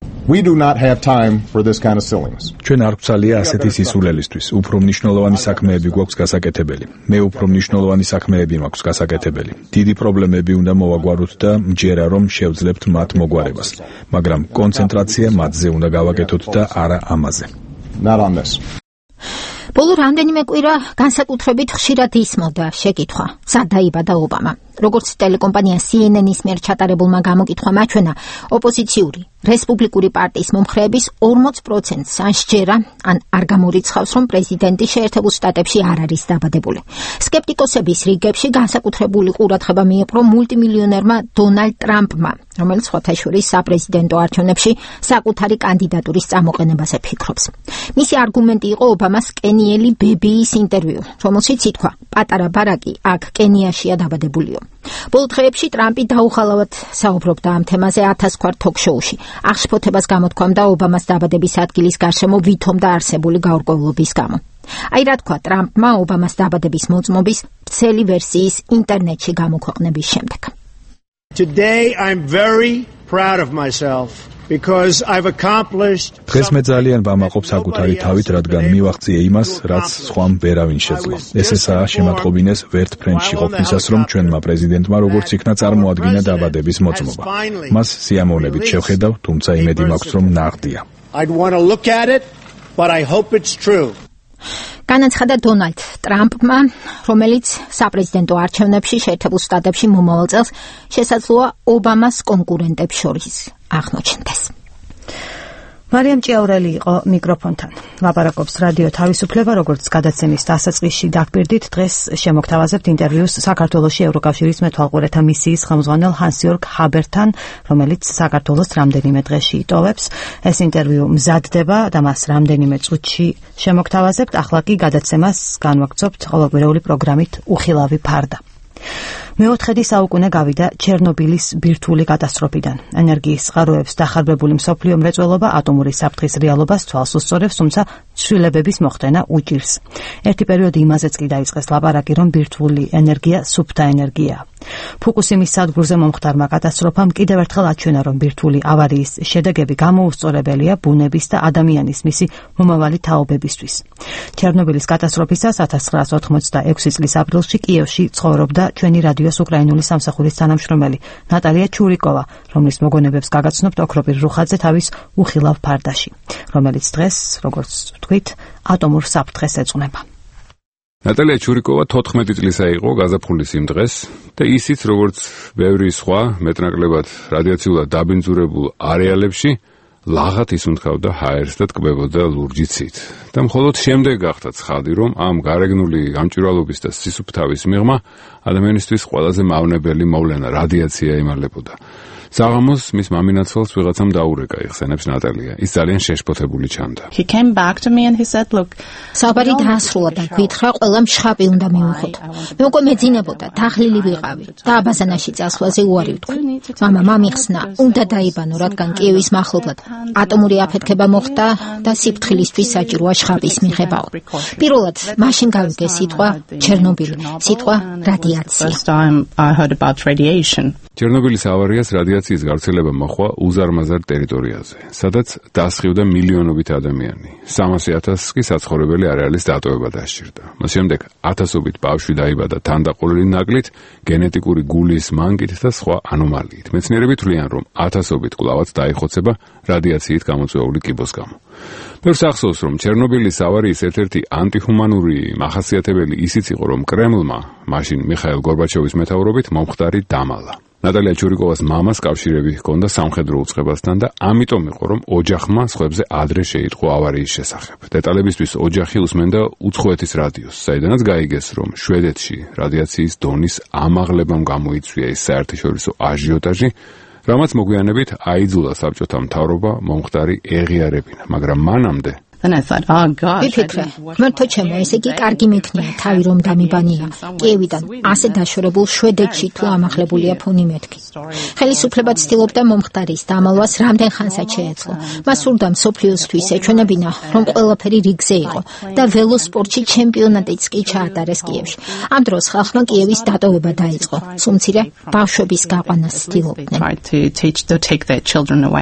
We do not have time for this kind of silliness. ჩვენ არ გვცალია ასეთი სისულელისთვის. უფრო მნიშვნელოვანი საქმეები გვაქვს გასაკეთებელი. მე უფრო მნიშვნელოვანი საქმეები მაქვს გასაკეთებელი. დიდი პრობლემები უნდა მოვაგვაროთ და მჯერა რომ შევძლებთ მათ მოგვარებას. მაგრამ კონცენტრაცია მათზე უნდა გავაკეთოთ და არა ამაზე. Not on this. ბოლო რამდენიმე კვირა განსაკუთრებით ხშირად ისმოდა შეკითხვა: სად დაიბადა ობამა? როგორც ტელეკომპანია C N N-ის მიერ ჩატარებულმა გამოკითხვამ აჩვენა, ოპოზიციური რესპუბლიკური პარტიის მომხრეების ორმოც პროცენტს ან სჯერა, ან არ გამორიცხავს, რომ პრეზიდენტი შეერთებულ შტატებში არ არის დაბადებული. სკეპტიკოსების რიგებში განსაკუთრებული ყურადღება მიიპყრო მულტიმილიონერმა დონალდ ტრამპმა, რომელიც ხოთაშორის საპრეზიდენტო არჩევნებში საკუთარი კანდიდატურის წამოყენებაზე ფიქრობს. მისი არგუმენტი იყო ობამას კენიელი ბებიის ინტერვიუ, რომელშიც ითქვა, პატარა ბარაკი აქ კენიაშია დაბადებულიო. ბოლო დღეებში ტრამპი დაუხალავად საუბრობდა ამ თემაზე ათას ქვარ თოქ-შოუში. აღშფოთებას გამოთქვამდა ობამას დაბადების ადგილის გარშემო ვითომდა არსებული გაურკვევლობის გამო. აი რა თქვა ტრამპმა ობამას დაბადების მოწმობის ვრცელი ვერსიის ინტერნეტში გამოქვეყნების შემდეგ. Today I'm very proud of myself. Because I've accomplished დღეს მე ძალიან ვამაყობ საკუთარი თავით, რადგან მივაღწიე იმას, რაც სხვამ ვერავინ შეძლო. ეს ესაა შემატყობინეს ვერტ ფრენჩში ყოფნისას, რომ ჩვენმა პრეზიდენტმა როგორც იქნა წარმოადგინა დაბადების მოწმობა. მას სიამოვნებით შევხედავ, თუმცა იმედი მაქვს, რომ ნაღდია. I'd want to look at it, but I hope it's true. განაცხადა დონალდ ტრამპმა, რომელიც საპრეზიდენტო არჩევნებში შეერთებულ შტატებში მომავალ წელს შესაძლოა ობამას კონკურენტებს შორის აღმოჩნდეს. მარიამ ჭიაურელი იყო მიკროფონთან. ლაპარაკობს რადიო თავისუფლება, როგორც გადაცემის დასაწყისში დაგბირდით, დღეს შემოგთავაზებთ ინტერვიუს საქართველოში ევროკავშირის მეთვალყურეთა მისიის ხელმძღვანელ ჰანს-იორგ ჰაბერთან, რომელიც საქართველოს რამდენიმე დღეში იტოვებს. ეს ინტერვიუ მზადდება და მას რამდენიმე წუთში შემოგთავაზებთ. ახლა კი გადაცემას განვაგრძობთ ყოველკვირეული პროგრამით უხილავი ფარდა. მეოთხედი საუკუნე გავიდა ჩერნობილის ბირთვული კატასტროფიდან. ენერგიის წყაროებს დახარბებული მსოფლიო მრეწველობა ატომური საფრთხის რეალობას თვალს უსწორებს, თუმცა ცვლილებების მოხდენა უჭირს. ერთი პერიოდი იმაზეც კი დაიწყეს ლაპარაკი, რომ ბირთვული ენერგია სუფთა ენერგიაა. ფუკუსიმის სადგურზე მომხდარმა კატასტროფამ კიდევ ერთხელ აჩვენა, რომ ბირთვული ავარიის შედეგები გამოუსწორებელია ბუნების და ადამიანის მისი მომავალი თაობებისთვის. ჩერნობილის კატასტროფისას ათას ცხრაასი ოთხმოცდაექვსი წლის აპრილში კიევში ცხოვრობდა ჩვენი რადიოს უკრაინული სამსახურის თანამშრომელი ნატალია ჩურიკოვა, რომლის მოგონებებს გაგაცნობთ ოქროპირ რუხაძე თავის უხილავ ფარდაში, რომელიც დღეს, როგორც ვთქვით, ატომურ საფრთხეს ეძღვნება. ნატალია ჩურიკოვა თოთხმეტი წლისა იყო გაზაფხულის იმ დღეს და ისიც, როგორც ბევრი სხვა მეტნაკლებად რადიაციულად დაბინძურებულ არეალებში ლაღად ისუნთქავდა ჰაერს და ტკბებოდა ლურჯი ცით. და მხოლოდ შემდეგ გახდა ცხადი, რომ ამ გარეგნული გამჭვირვალობის და სისუფთავის მიღმა ადამიანისთვის ყველაზე მავნებელი მოვლენა რადიაცია იმალებოდა. საღამოს მის მამინაცვალს ვიღაცამ დაურეკა, იხსენებს ნატალია. ის ძალიან შეშფოთებული ჩანდა. He came back to me and he said, look, საბარი დაასრულა და გითხრა, ყველა მშხაპი უნდა მივიღოთ. მე უკვე მეძინებოდა, დაღლილი ვიყავი და აბაზანაში წასვლაზე უარი ვთქვი. მამა მომიხსნა, უნდა დაიბანო, რადგან კიევის მახლობლად ატომური აფეთქება მოხდა და სიფრთხილისთვის საჭიროა შხაპის მიღებაო. პირველად მაშინ გავიგე სიტყვა ჩერნობილი, სიტყვა რადიაცია. ჩერნობილის ავარიას რადიაციის გავრცელება მოჰყვა უზარმაზარ ტერიტორიაზე, სადაც დასხივდა მილიონობით ადამიანი. სამასი ათასს კი საცხოვრებელი არეალის დატოვება დასჭირდა. მას შემდეგ ათასობით ბავშვი დაიბადა თანდაყოლილი ნაკლით, გენეტიკური გულის მანკით და სხვა ანომალიით. მეცნიერები თვლიან, რომ ათასობით კვლავაც დაიხოცება რადიაციით გამოწვეული კიბოს გამო. ბევრს ახსოვს, რომ ჩერნობილის ავარიის ერთ-ერთი ანტიჰუმანური მახასიათებელი ისიც იყო, რომ კრემლმა მაშინ მიხაილ გორბაჩოვის მეთაურობით მომხდარი დამალა. ნატალია ჩურიკოვას მამას კავშირები ჰქონდა სამხედრო უწყებასთან და ამიტომ იყო, რომ ოჯახმა სხვებზე ადრე შეიტყო ავარიის შესახებ. დეტალებისთვის ოჯახი უსმენდა უცხოეთის რადიოს, საიდანაც გაიგეს, რომ შვედეთში რადიაციის დონის ამაღლებამ გამოიწვია ის საერთაშორისო აჟიოტაჟი, რამაც მოგვიანებით აიძულა საბჭოთა მთავრობა მომხდარი ეღიარებინა, მაგრამ მანამდე Then I thought, oh God. ვიფიქრე, მართო ჩემო, ესე იგი კარგი მექნია, თავი რომ დამიბანია. კიევიდან ასე დაშორებულ შვედეთში თუ ამახლებულია ფონი მეთქი. ხელისუფლება ცდილობდა მომხდარის დამალვას რამდენ ხანსაც შეეძლო. მას სურდა მსოფლიოსთვის ეჩვენებინა, რომ ყველაფერი რიგზე იყო და ველოსპორტში ჩემპიონატიც კი ჩაატარეს კიევში. ამ დროს ხალხმა კიევის დატოვება დაიწყო. სულ მცირე ბავშვების გაყვანას ცდილობდნენ.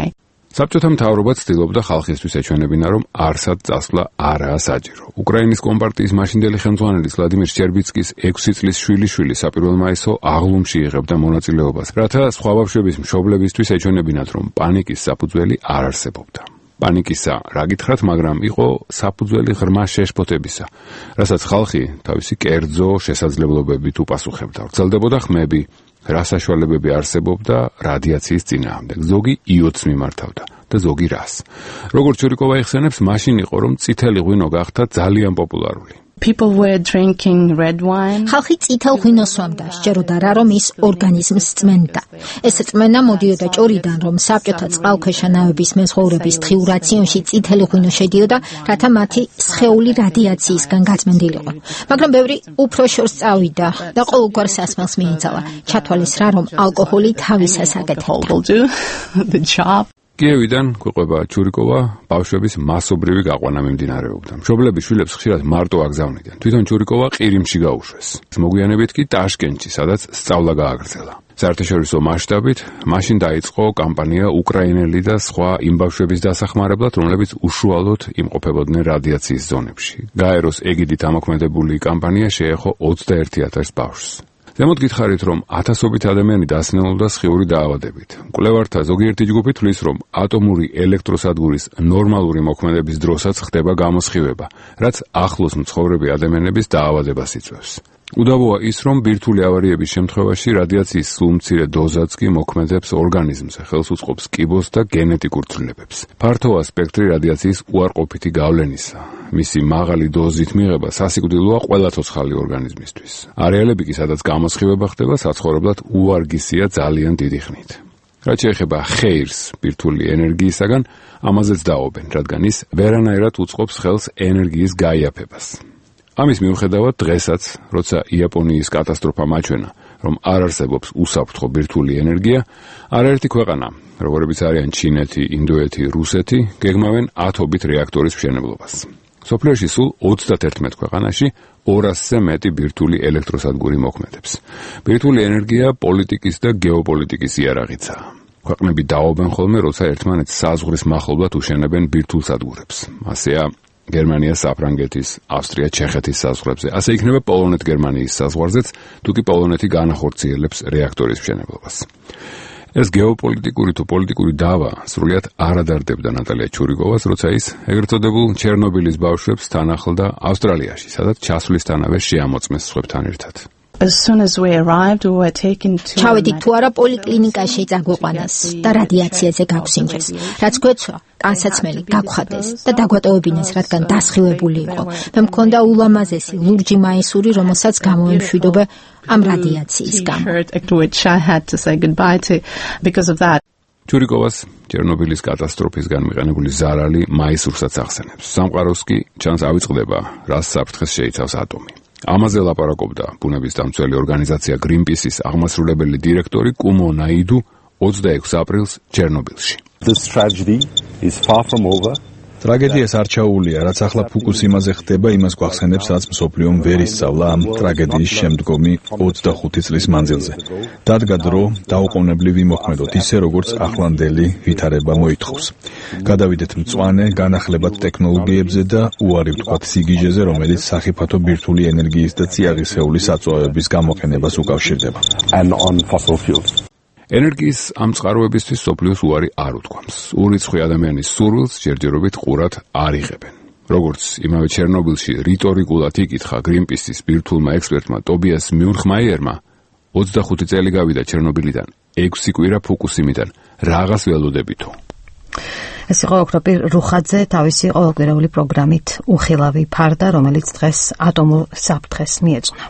საბჭოთა მთავრობა ცდილობდა ხალხისთვის ეჩვენებინა, რომ არსად წასვლა არაა საჭირო. უკრაინის კომპარტიის მაშინდელი ხელმძღვანელის ვლადიმირ შჩერბიცკის ექვსი წლის შვილიშვილი საპირველ მაისო აღლუმში იღებდა მონაწილეობას, რათა სხვა ბავშვების მშობლებისთვის ეჩვენებინათ, რომ პანიკის საფუძველი არ არსებობდა. პანიკისა რა გითხრათ, მაგრამ იყო საფუძველი ღრმა შეშფოთებისა, რასაც ხალხი თავისი კერძო შესაძლებლობებით უპასუხებდა. ვრცელდებოდა ხმები, რა საშუალებები არსებობდა რადიაციის წინააღმდეგ. ზოგი იოდს მიმართავდა და ზოგი რას. როგორც ჩურიკოვა იხსენებს, მაშინ იყო, რომ წითელი ღვინო გახდა ძალიან პოპულარული. People were drinking red wine. ხალხი წითელ ღვინოს სვამდა, სჯეროდა რა, რომ ის ორგანიზმს წმენდა. ეს წმენა მოდიოდა ჭორიდან, რომ საბჭოთა წყალქვეშა ნავების მეზღვაურების თხიურ რაციონში წითელი ღვინო შედიოდა, რათა მათი სხეული რადიაციისგან გაწმენდილიყო. მაგრამ ბევრი უფრო შორს წავიდა და ყოველგვარ სასმელს მიეძალა. ჩათვალეს რა, რომ ალკოჰოლი თავისას აკეთებდა. კიევიდან გვიყვება ჩურიკოვა, ბავშვების მასობრივი გაყვანა მიმდინარეობდა. მშობლები შვილებს ხშირად მარტო აგზავნიდნენ. თვითონ ჩურიკოვა ყირიმში გაუშვეს. მოგვიანებით კი ტაშკენტში, სადაც სწავლა გააგრძელა. საერთაშორისო მასშტაბით მაშინ დაიწყო კამპანია უკრაინელი და სხვა იმ ბავშვების დასახმარებლად, რომლებიც უშუალოდ იმყოფებოდნენ რადიაციის ზონებში. გაეროს ეგიდით ამოქმედებული კამპანია შეეხო ოცდაერთი ათასს ბავშვს. ზემოთ გითხარით, რომ ათასობით ადამიანი დასნეულდა სხიური დაავადებით. მკვლევართა ზოგიერთი ჯგუფი თვლის, რომ ატომური ელექტროსადგურის ნორმალური მოქმედების დროსაც ხდება გამოსხივება, რაც ახლოს მცხოვრები ადამიანების დაავადებას იწვევს. უდავოა ის, რომ ბირთვული ავარიების შემთხვევაში რადიაციის სულ მცირე დოზაც კი მოქმედებს ორგანიზმზე, ხელს უწყობს კიბოს და გენეტიკურ ცვლილებებს. ფართოა სპექტრი რადიაციის უარყოფითი გავლენისა. მისი მაღალი დოზით მიღება სასიკვდილოა ყველა ცოცხალი ორგანიზმისთვის. არეალები კი, სადაც გამოსხივება ხდება, საცხოვრებლად უარგისია ძალიან დიდი ხნით. რაც შეეხება ხეირს ბირთვული ენერგიისაგან, ამაზეც დაობენ, რადგან ის ვერანაირად უწყობს ხელს ენერგიის გაიაფებას. ამის მიუხედავად დღესაც, როცა იაპონიის კატასტროფა მაჩვენა, რომ არ არსებობს უსაფრთხო ბირთვული ენერგია, არაერთი ქვეყანა, როგორებიც არიან ჩინეთი, ინდოეთი, რუსეთი, გეგმავენ ათობით რეაქტორის მშენებლობას. სოფლიოში სულ ოცდაათი ქვეყანაში ორასზე მეტი ბირთვული ელექტროსადგური მოქმედებს. ბირთვული ენერგია პოლიტიკის და გეოპოლიტიკის იარაღიცაა. ქვეყნები დაობენ ხოლმე, როცა ერთმანეთს საზღვრის მახლობლად უშენებენ ბირთვულ სადგურებს. ასეა გერმანია საფრანგეთის, ავსტრია ჩეხეთის საზღვრებზე. ასე იქნება პოლონეთ-გერმანიის საზღვარზეც, თუ კი პოლონეთი განახორციელებს რეაქტორის მშენებლობას. ეს გეოპოლიტიკური თუ პოლიტიკური დავა სრულიად არ ადარდებდა ნატალია ჩურიკოვას, როცა ის ეგრეთ წოდებულ ჩერნობილის ბავშვებს თან ახლდა ავსტრალიაში, სადაც ჩასვლისთანავე შეამოწმეს სხვებთან ერთად. As soon as we arrived, we were taken to ჩავედით თუ არა პოლიკლინიკაში წაგვიყვანეს და რადიაციაზე გაგვსინჯეს. რაც გვეცვა, ტანსაცმელი გაგვხატეს და დაგვატოვებინეს, რადგან დასხივებული იყო. მე მქონდა ულამაზესი ლურჯი მაისური, რომელსაც გამოვიმშვიდობე ამ რადიაციისგან. ჩურიკოვას ჩერნობილის კატასტროფისგან მიყენებული ზარალი მაისურსაც ახსენებს. სამყაროს კი ჩანს ავიწყდება, რას საფრთხეს შეიცავს ატომი. ამაზე ლაპარაკობდა ბუნების დამცველი ორგანიზაცია Greenpeace-ის აღმასრულებელი დირექტორი კუმო ნაიდუ ოცდაექვსი აპრილს ჩერნობილში. This tragedy is far from over. ტრაგედიას არ ჩაუულია, რაც ახლა ფუკუსიმაზე ხდება, იმას გვახსენებს, რაც მსოფლიომ ვერ ისწავლა ამ ტრაგედიის შემდგომი ოცდახუთი წლის მანძილზე. დადგა დრო დაუყოვნებლივ ვიმოქმედოთ, ისე როგორც ახლანდელი ვითარება მოითხოვს. გადავიდეთ მწვანე, განახლებად ტექნოლოგიებზე და უარი ვთქვათ სიგიჟეზე, რომელიც სახიფათო ბირთვული ენერგიის და წიაღისეულის საწვავების გამოყენებას უკავშირდება. And on fossil fuels. ენერგიის ამ წყაროებისთვის სოფლიოს უარი არ უთქვამს. ურიცხვი ადამიანის სურვილს ჯერჯერობით ყურად არ იღებენ. როგორც იმავე ჩერნობილში რიტორიკულად იკითხა Greenpeace-ის ბირთვულმა ექსპერტმა ტობიას მიუნხმაიერმა, ოცდახუთი წელი გავიდა ჩერნობილიდან, ექვსი კვირა ფუკუსიმიდან, რაღაც ველოდებითო. ეს იყო ოქროპირ რუხაძე თავისი ყოველკვირეული პროგრამით უხილავი ფარდა, რომელიც დღეს ატომურ საფრთხეს მიეძღვნა.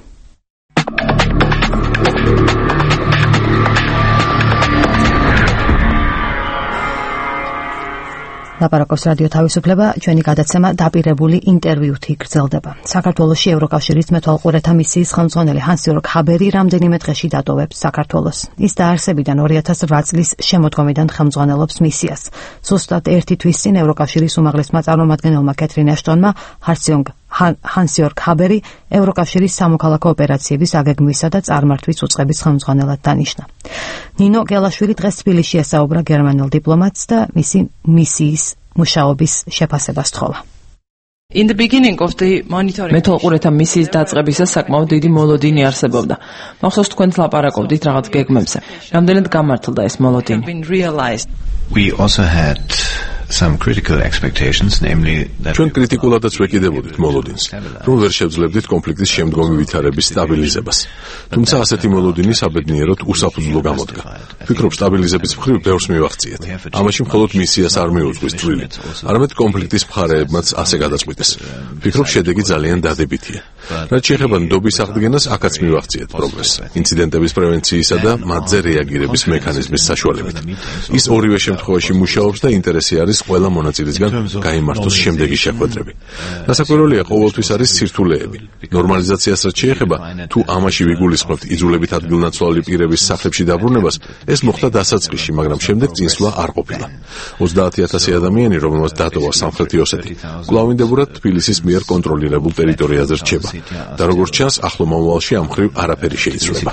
ლაპარაკობს რადიო თავისუფლება, ჩვენი გადაცემა დაპირებული ინტერვიუთი გრძელდება. საქართველოში ევროკავშირის მეთვალყურეთა მისიის ხელმძღვანელი ჰანს-იორგ ჰაბერი რამდენიმე დღეში დატოვებს საქართველოს. ის დაარსებიდან ორი ათას რვა წლის შემოდგომიდან ხელმძღვანელობს მისიას. ზუსტად ერთი თვის წინ ევროკავშირის უმაღლესმა წარმომადგენელმა კეთრინ ეშტონმა ჰანს-იორგ ჰაბერი ევროკავშირის სამოქალაქო ოპერაციების აგეგმვისა და წარმართვის უწყების ხელმძღვანელად დანიშნა. ნინო გელაშვილი დღეს თბილისში ესაუბრა გერმანელ დიპლომატს და მისი მისიის მუშაობის შეფასებას თხოვა. In the beginning of the monitoring მეთვალყურეთა მისიის დაწყებისას საკმაოდ დიდი მოლოდინი არსებობდა. მახსოვს თქვენ ლაპარაკობდით რაღაც გეგმებზე. რამდენად გამართლდა ეს მოლოდინი? We also had some critical expectations, namely that ჩვენ კრიტიკულადაც ვეკიდებოდით მოლოდინს, რომ ვერ შევძლებდით კონფლიქტის შემდგომი ვითარების სტაბილიზებას. თუმცა ასეთი მოლოდინი საბედნიეროდ უსაფუძვლო გამოდგა. ვფიქრობ, სტაბილიზების მხრივ ბევრს მივაღწიეთ. ამაში მხოლოდ მისიას არ მიუძღვის წვლილი, არამედ კონფლიქტის მხარეებმაც ასე გადაწყვიტეს. ვფიქრობ, შედეგი ძალიან დადებითია. რაც შეეხება ნდობის აღდგენას, აქაც მივაღწიეთ პროგრესს, ინციდენტების პრევენციისა და მათზე რეაგირების მექანიზმის საშუალებით. ის ორივე შემთხვევაში მუშაობს და ინტერესი არის ყველა მონაწილისგან გაიმართოს შემდეგი შეხვედრები. დასაკვირველია, ყოველთვის არის სირთულეები. ნორმალიზაციას რაც შეეხება, თუ ამაში ვიგულისხმებთ იძულებით ადგილნაცვალი პირების სახლებში დაბრუნებას, ეს მოხდა დასაწყისში, მაგრამ შემდეგ წინსვლა არ ყოფილა. ოცდაათი ათასი ადამიანი, რომელმაც დატოვა სამხრეთი ოსეთი, კვლავინდებურად თბილისის მიერ კონტროლირებულ ტერიტორიაზე რჩება და როგორც ჩანს, ახლო მომავალში ამ მხრივ არაფერი შეიცვლება.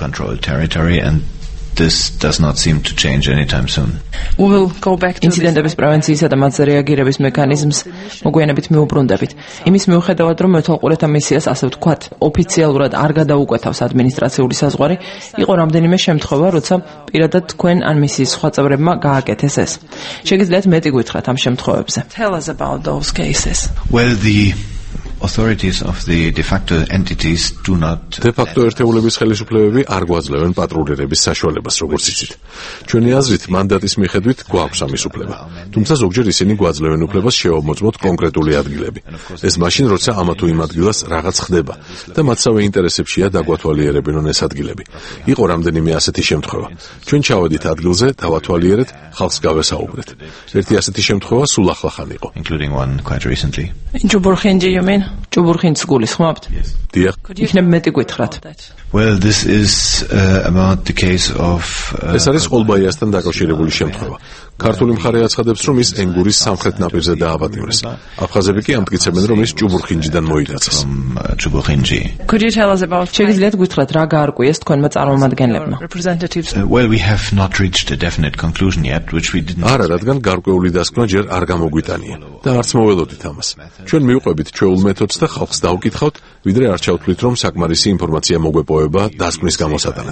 This does not seem to change anytime soon. We will go back to ინციდენტების პრევენციისა და მათზე რეაგირების მექანიზმს მოგვიანებით მიუბრუნდებით. იმის მიუხედავად, რომ მეთვალყურეთა მისიას ასე ვთქვათ, ოფიციალურად არ გადაუკვეთავს ადმინისტრაციული საზღვარი, იყო რამდენიმე შემთხვევა, როცა პირადად თქვენ ან მისიის სხვა წევრებმა გააკეთეს ეს. შეგიძლიათ მეტი გითხრათ ამ შემთხვევებზე? Tell us about those cases. Well, the authorities of the de facto entities do not de facto ერთეულების ხელისუფლებები არ გვაძლევენ პატრულირების საშუალებას, როგორც იცით. ჩვენი აზრით, მანდატის მიხედვით გვაქვს ამის უფლება. თუმცა ზოგჯერ ისინი გვაძლევენ უფლებას შევამოწმოთ კონკრეტული ადგილები. ეს მაშინ, როცა ამა თუ იმ ადგილას რაღაც ხდება და მათსავე ინტერესებშია დაგვათვალიერებინონ ეს ადგილები. იყო რამდენიმე ასეთი შემთხვევა. ჩვენ ჩავედით ადგილზე, დავათვალიერეთ, ხალხს გავესაუბრეთ. ერთი ასეთი შემთხვევა სულ ახლახან იყო. including one quite recently. ჯუბურხინჯი, you mean? ჯუბურხინჯს გულისხმობთ? დიახ. იქნებ მეტი გითხრათ. Well, this is uh, about the case of ეს არის ყოლბაიასთან დაკავშირებული შემთხვევა. ქართული მხარე აცხადებს, რომ ის ენგურის სამხრეთ ნაპირზე დააპატიმრეს. აფხაზები კი ამტკიცებენ, რომ ის ჯუბურხინჯიდან მოიტაცეს. Could you tell us about შეგიძლიათ გითხრათ რა გაარკვიეს თქვენმა წარმომადგენლებმა? Well, we have not reached a definite conclusion yet, which we didn't. არა, რადგან გარკვეული დასკვნა ჯერ არ გამოგვიტანია და არც მოველოდით ამას. ჩვენ მივყვებით ჩვეულ მეთოდს და ხალხს დავკითხავთ, ვიდრე არ ჩავთვლით, რომ საკმარისი ინფორმაცია მოგვეპოვება დასკვნის გამოსატანად.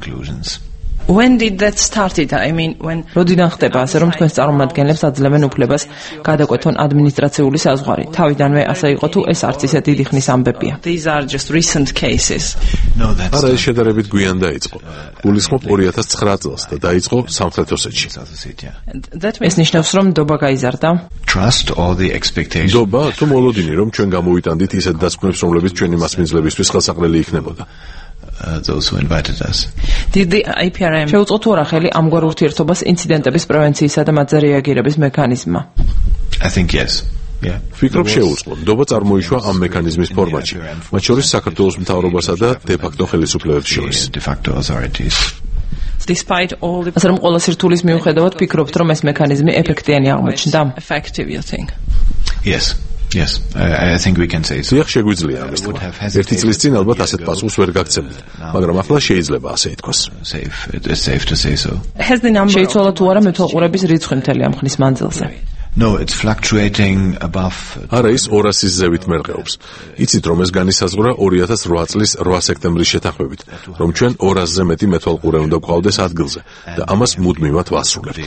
When did that started? I mean, when როდიდან ხდება ასე, რომ თქვენს წარმომადგენლებს აძლევენ უფლებას გადაკვეთონ ადმინისტრაციული საზღვარი? თავიდანვე ასე იყო თუ ეს არც ისე დიდი ხნის ამბებია? These are just recent cases. No, that's არა, ეს შედარებით გვიან დაიწყო. გულისხმობ ორი ათას ცხრა წელს და დაიწყო სამხრეთ ოსეთში. ეს ნიშნავს, რომ ნდობა გაიზარდა? Trust or the expectation. ნდობა თუ მოლოდინი, რომ ჩვენ გამოვიტანდით ისეთ დასკვნებს, რომლებიც ჩვენი მასპინძლებისთვის ხელსაყრელი იქნებოდა. Uh, those who invited us. Did the I P R M შეუწყო თუ არა ხელი ამგვარ ურთიერთობას ინციდენტების პრევენციისა და მათზე რეაგირების მექანიზმმა? I think yes. Yeah. ვფიქრობ შეუწყო. ნდობა წარმოიშვა ამ მექანიზმის ფორმატში, მათ შორის საქართველოს მთავრობასა და de facto ხელისუფლებებს შორის. De facto authorities. Despite all the ასე რომ ყველა სირთულის მიუხედავად ვფიქრობთ, რომ ეს მექანიზმი ეფექტიანი აღმოჩნდა? Effective, you think? Yes. Yes, I, I think we can say so. დიახ, შეგვიძლია ამის თქმა. ერთი წლის წინ ალბათ ასეთ პასუხს ვერ გაგცემთ, მაგრამ ახლა შეიძლება ასე ითქვას. Safe, it is safe to say so. შეიცვალა თუ არა მეთვალყურების რიცხვი მთელი ამ ხნის მანძილზე? No, it's fluctuating above. არა, ის ორასის ზევით მერყეობს. იცით, რომ ეს განისაზღვრა ორი ათას რვა წლის რვა სექტემბრის შეთანხმებით, რომ ჩვენ ორასზე მეტი მეთვალყურე უნდა გვყავდეს ადგილზე და ამას მუდმივად ვასრულებთ.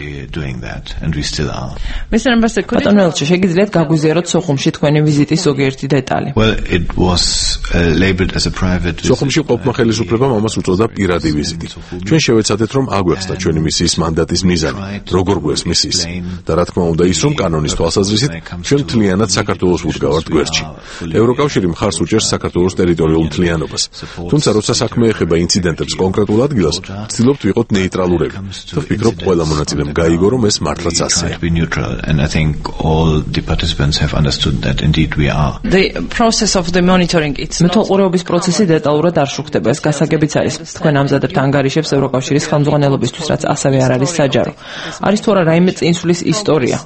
ბატონო ელჩი, შეგიძლიათ გაგვიზიაროთ სოხუმში თქვენი ვიზიტის ზოგიერთი დეტალი? Well, it was uh, labeled as a private. სოხუმში ყოფნა ხელისუფლებამ ამას უწოდა პირადი ვიზიტი. ჩვენ შევეცადეთ, რომ აგვეხსნა ჩვენი მისიის მანდატის მიზანი, როგორ გვეს მისიის და რა თქმა უნდა ის, რომ კანონის თვალსაზრისით ჩვენ მთლიანად საქართველოს ვუდგავართ გვერდში. ევროკავშირი მხარს უჭერს საქართველოს ტერიტორიულ მთლიანობას. თუმცა როცა საქმე ეხება ინციდენტებს კონკრეტულ ადგილას, ვცდილობთ ვიყოთ ნეიტრალურები. და ვფიქრობ, ყველა მონაწილემ გაიგო, რომ ეს მართლაც ასეა. And I think all the participants have understood that indeed we are. The process of the monitoring it's მეთვალყურეობის პროცესი დეტალურად არ შუქდება. ეს გასაგებიც არის. თქვენ ამზადებთ ანგარიშებს ევროკავშირის ხელმძღვანელობისთვის, რაც ასევე არ არის საჯარო. არის თუ არა რაიმე წინსვლის ისტორია, რომელიც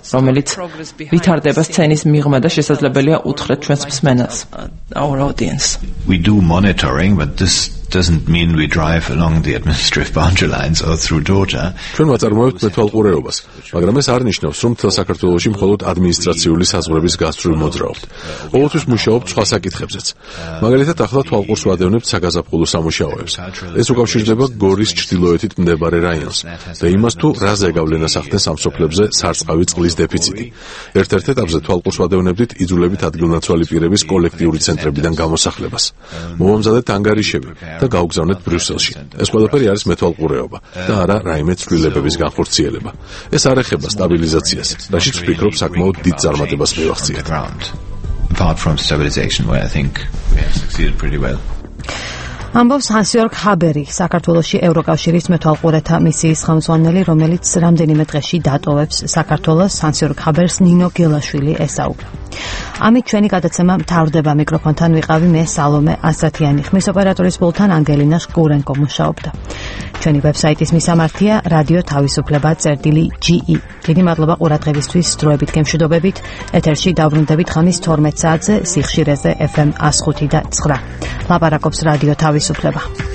რომელიც ვითარდება სცენის მიღმა და შესაძლებელია უთხრეთ ჩვენს მსმენელს. Our audience. We do monitoring, but this doesn't mean we drive along the administrative boundary lines or through Georgia. ჩვენ ვაწარმოებთ მეთვალყურეობას, მაგრამ ეს არ ნიშნავს, რომ მთელ საქართველოში მხოლოდ ადმინისტრაციული საზღვრების გასწვრივ მოძრაობთ. ყოველთვის მუშაობთ სხვა საკითხებზეც. მაგალითად, ახლა თვალყურს ვადევნებთ საზაფხულო სამუშაოებს. ეს უკავშირდება გორის ჩრდილოეთით მდებარე რაიონს და იმას, თუ რა ზეგავლენას ახდენს ამ სოფლებზე სარწყავი წყლის დეფიციტი. ერთ-ერთ ეტაპზე თვალყურს ვადევნებდით იძულებით ადგილნაცვალი პირების კოლექტიური ცენტრებიდან გამოსახლებას. მოვამზადეთ ანგარიშები და გავგზავნეთ ბრიუსელში. ეს ყველაფერი არის მეთვალყურეობა და არა რაიმე ცვლილებების განხორციელება. ეს არ ეხება სტაბილიზაციას, რაშიც ვფიქრობ საკმაოდ დიდ წარმატებას მივაღწიეთ. Apart from stabilization, where I think we have succeeded pretty well. ამბობს ჰანს-იორგ ჰაბერი, საქართველოში ევროკავშირის მეთვალყურეთა მისიის ხელმძღვანელი, რომელიც რამდენიმე დღეში დატოვებს საქართველოს. ჰანს-იორგ ჰაბერს ნინო გელაშვილი ესაუბრა. ამით ჩვენი გადაცემა მთავრდება. მიკროფონთან ვიყავი მე სალომე ასათიანი. ხმის ოპერატორის პულტთან ანგელინა შკურენკო მუშაობდა. ჩვენი ვებსაიტის მისამართია რადიო თავისუფლება წერტილი ჯი ი. დიდი მადლობა ყურადღებისთვის. დროებით გემშვიდობებით. ეთერში დავბრუნდებით ხამის თორმეტ საათზე სიხშირეზე ეფ ემ one oh five და nine. ლაპარაკობს რადიო თავისუფლება.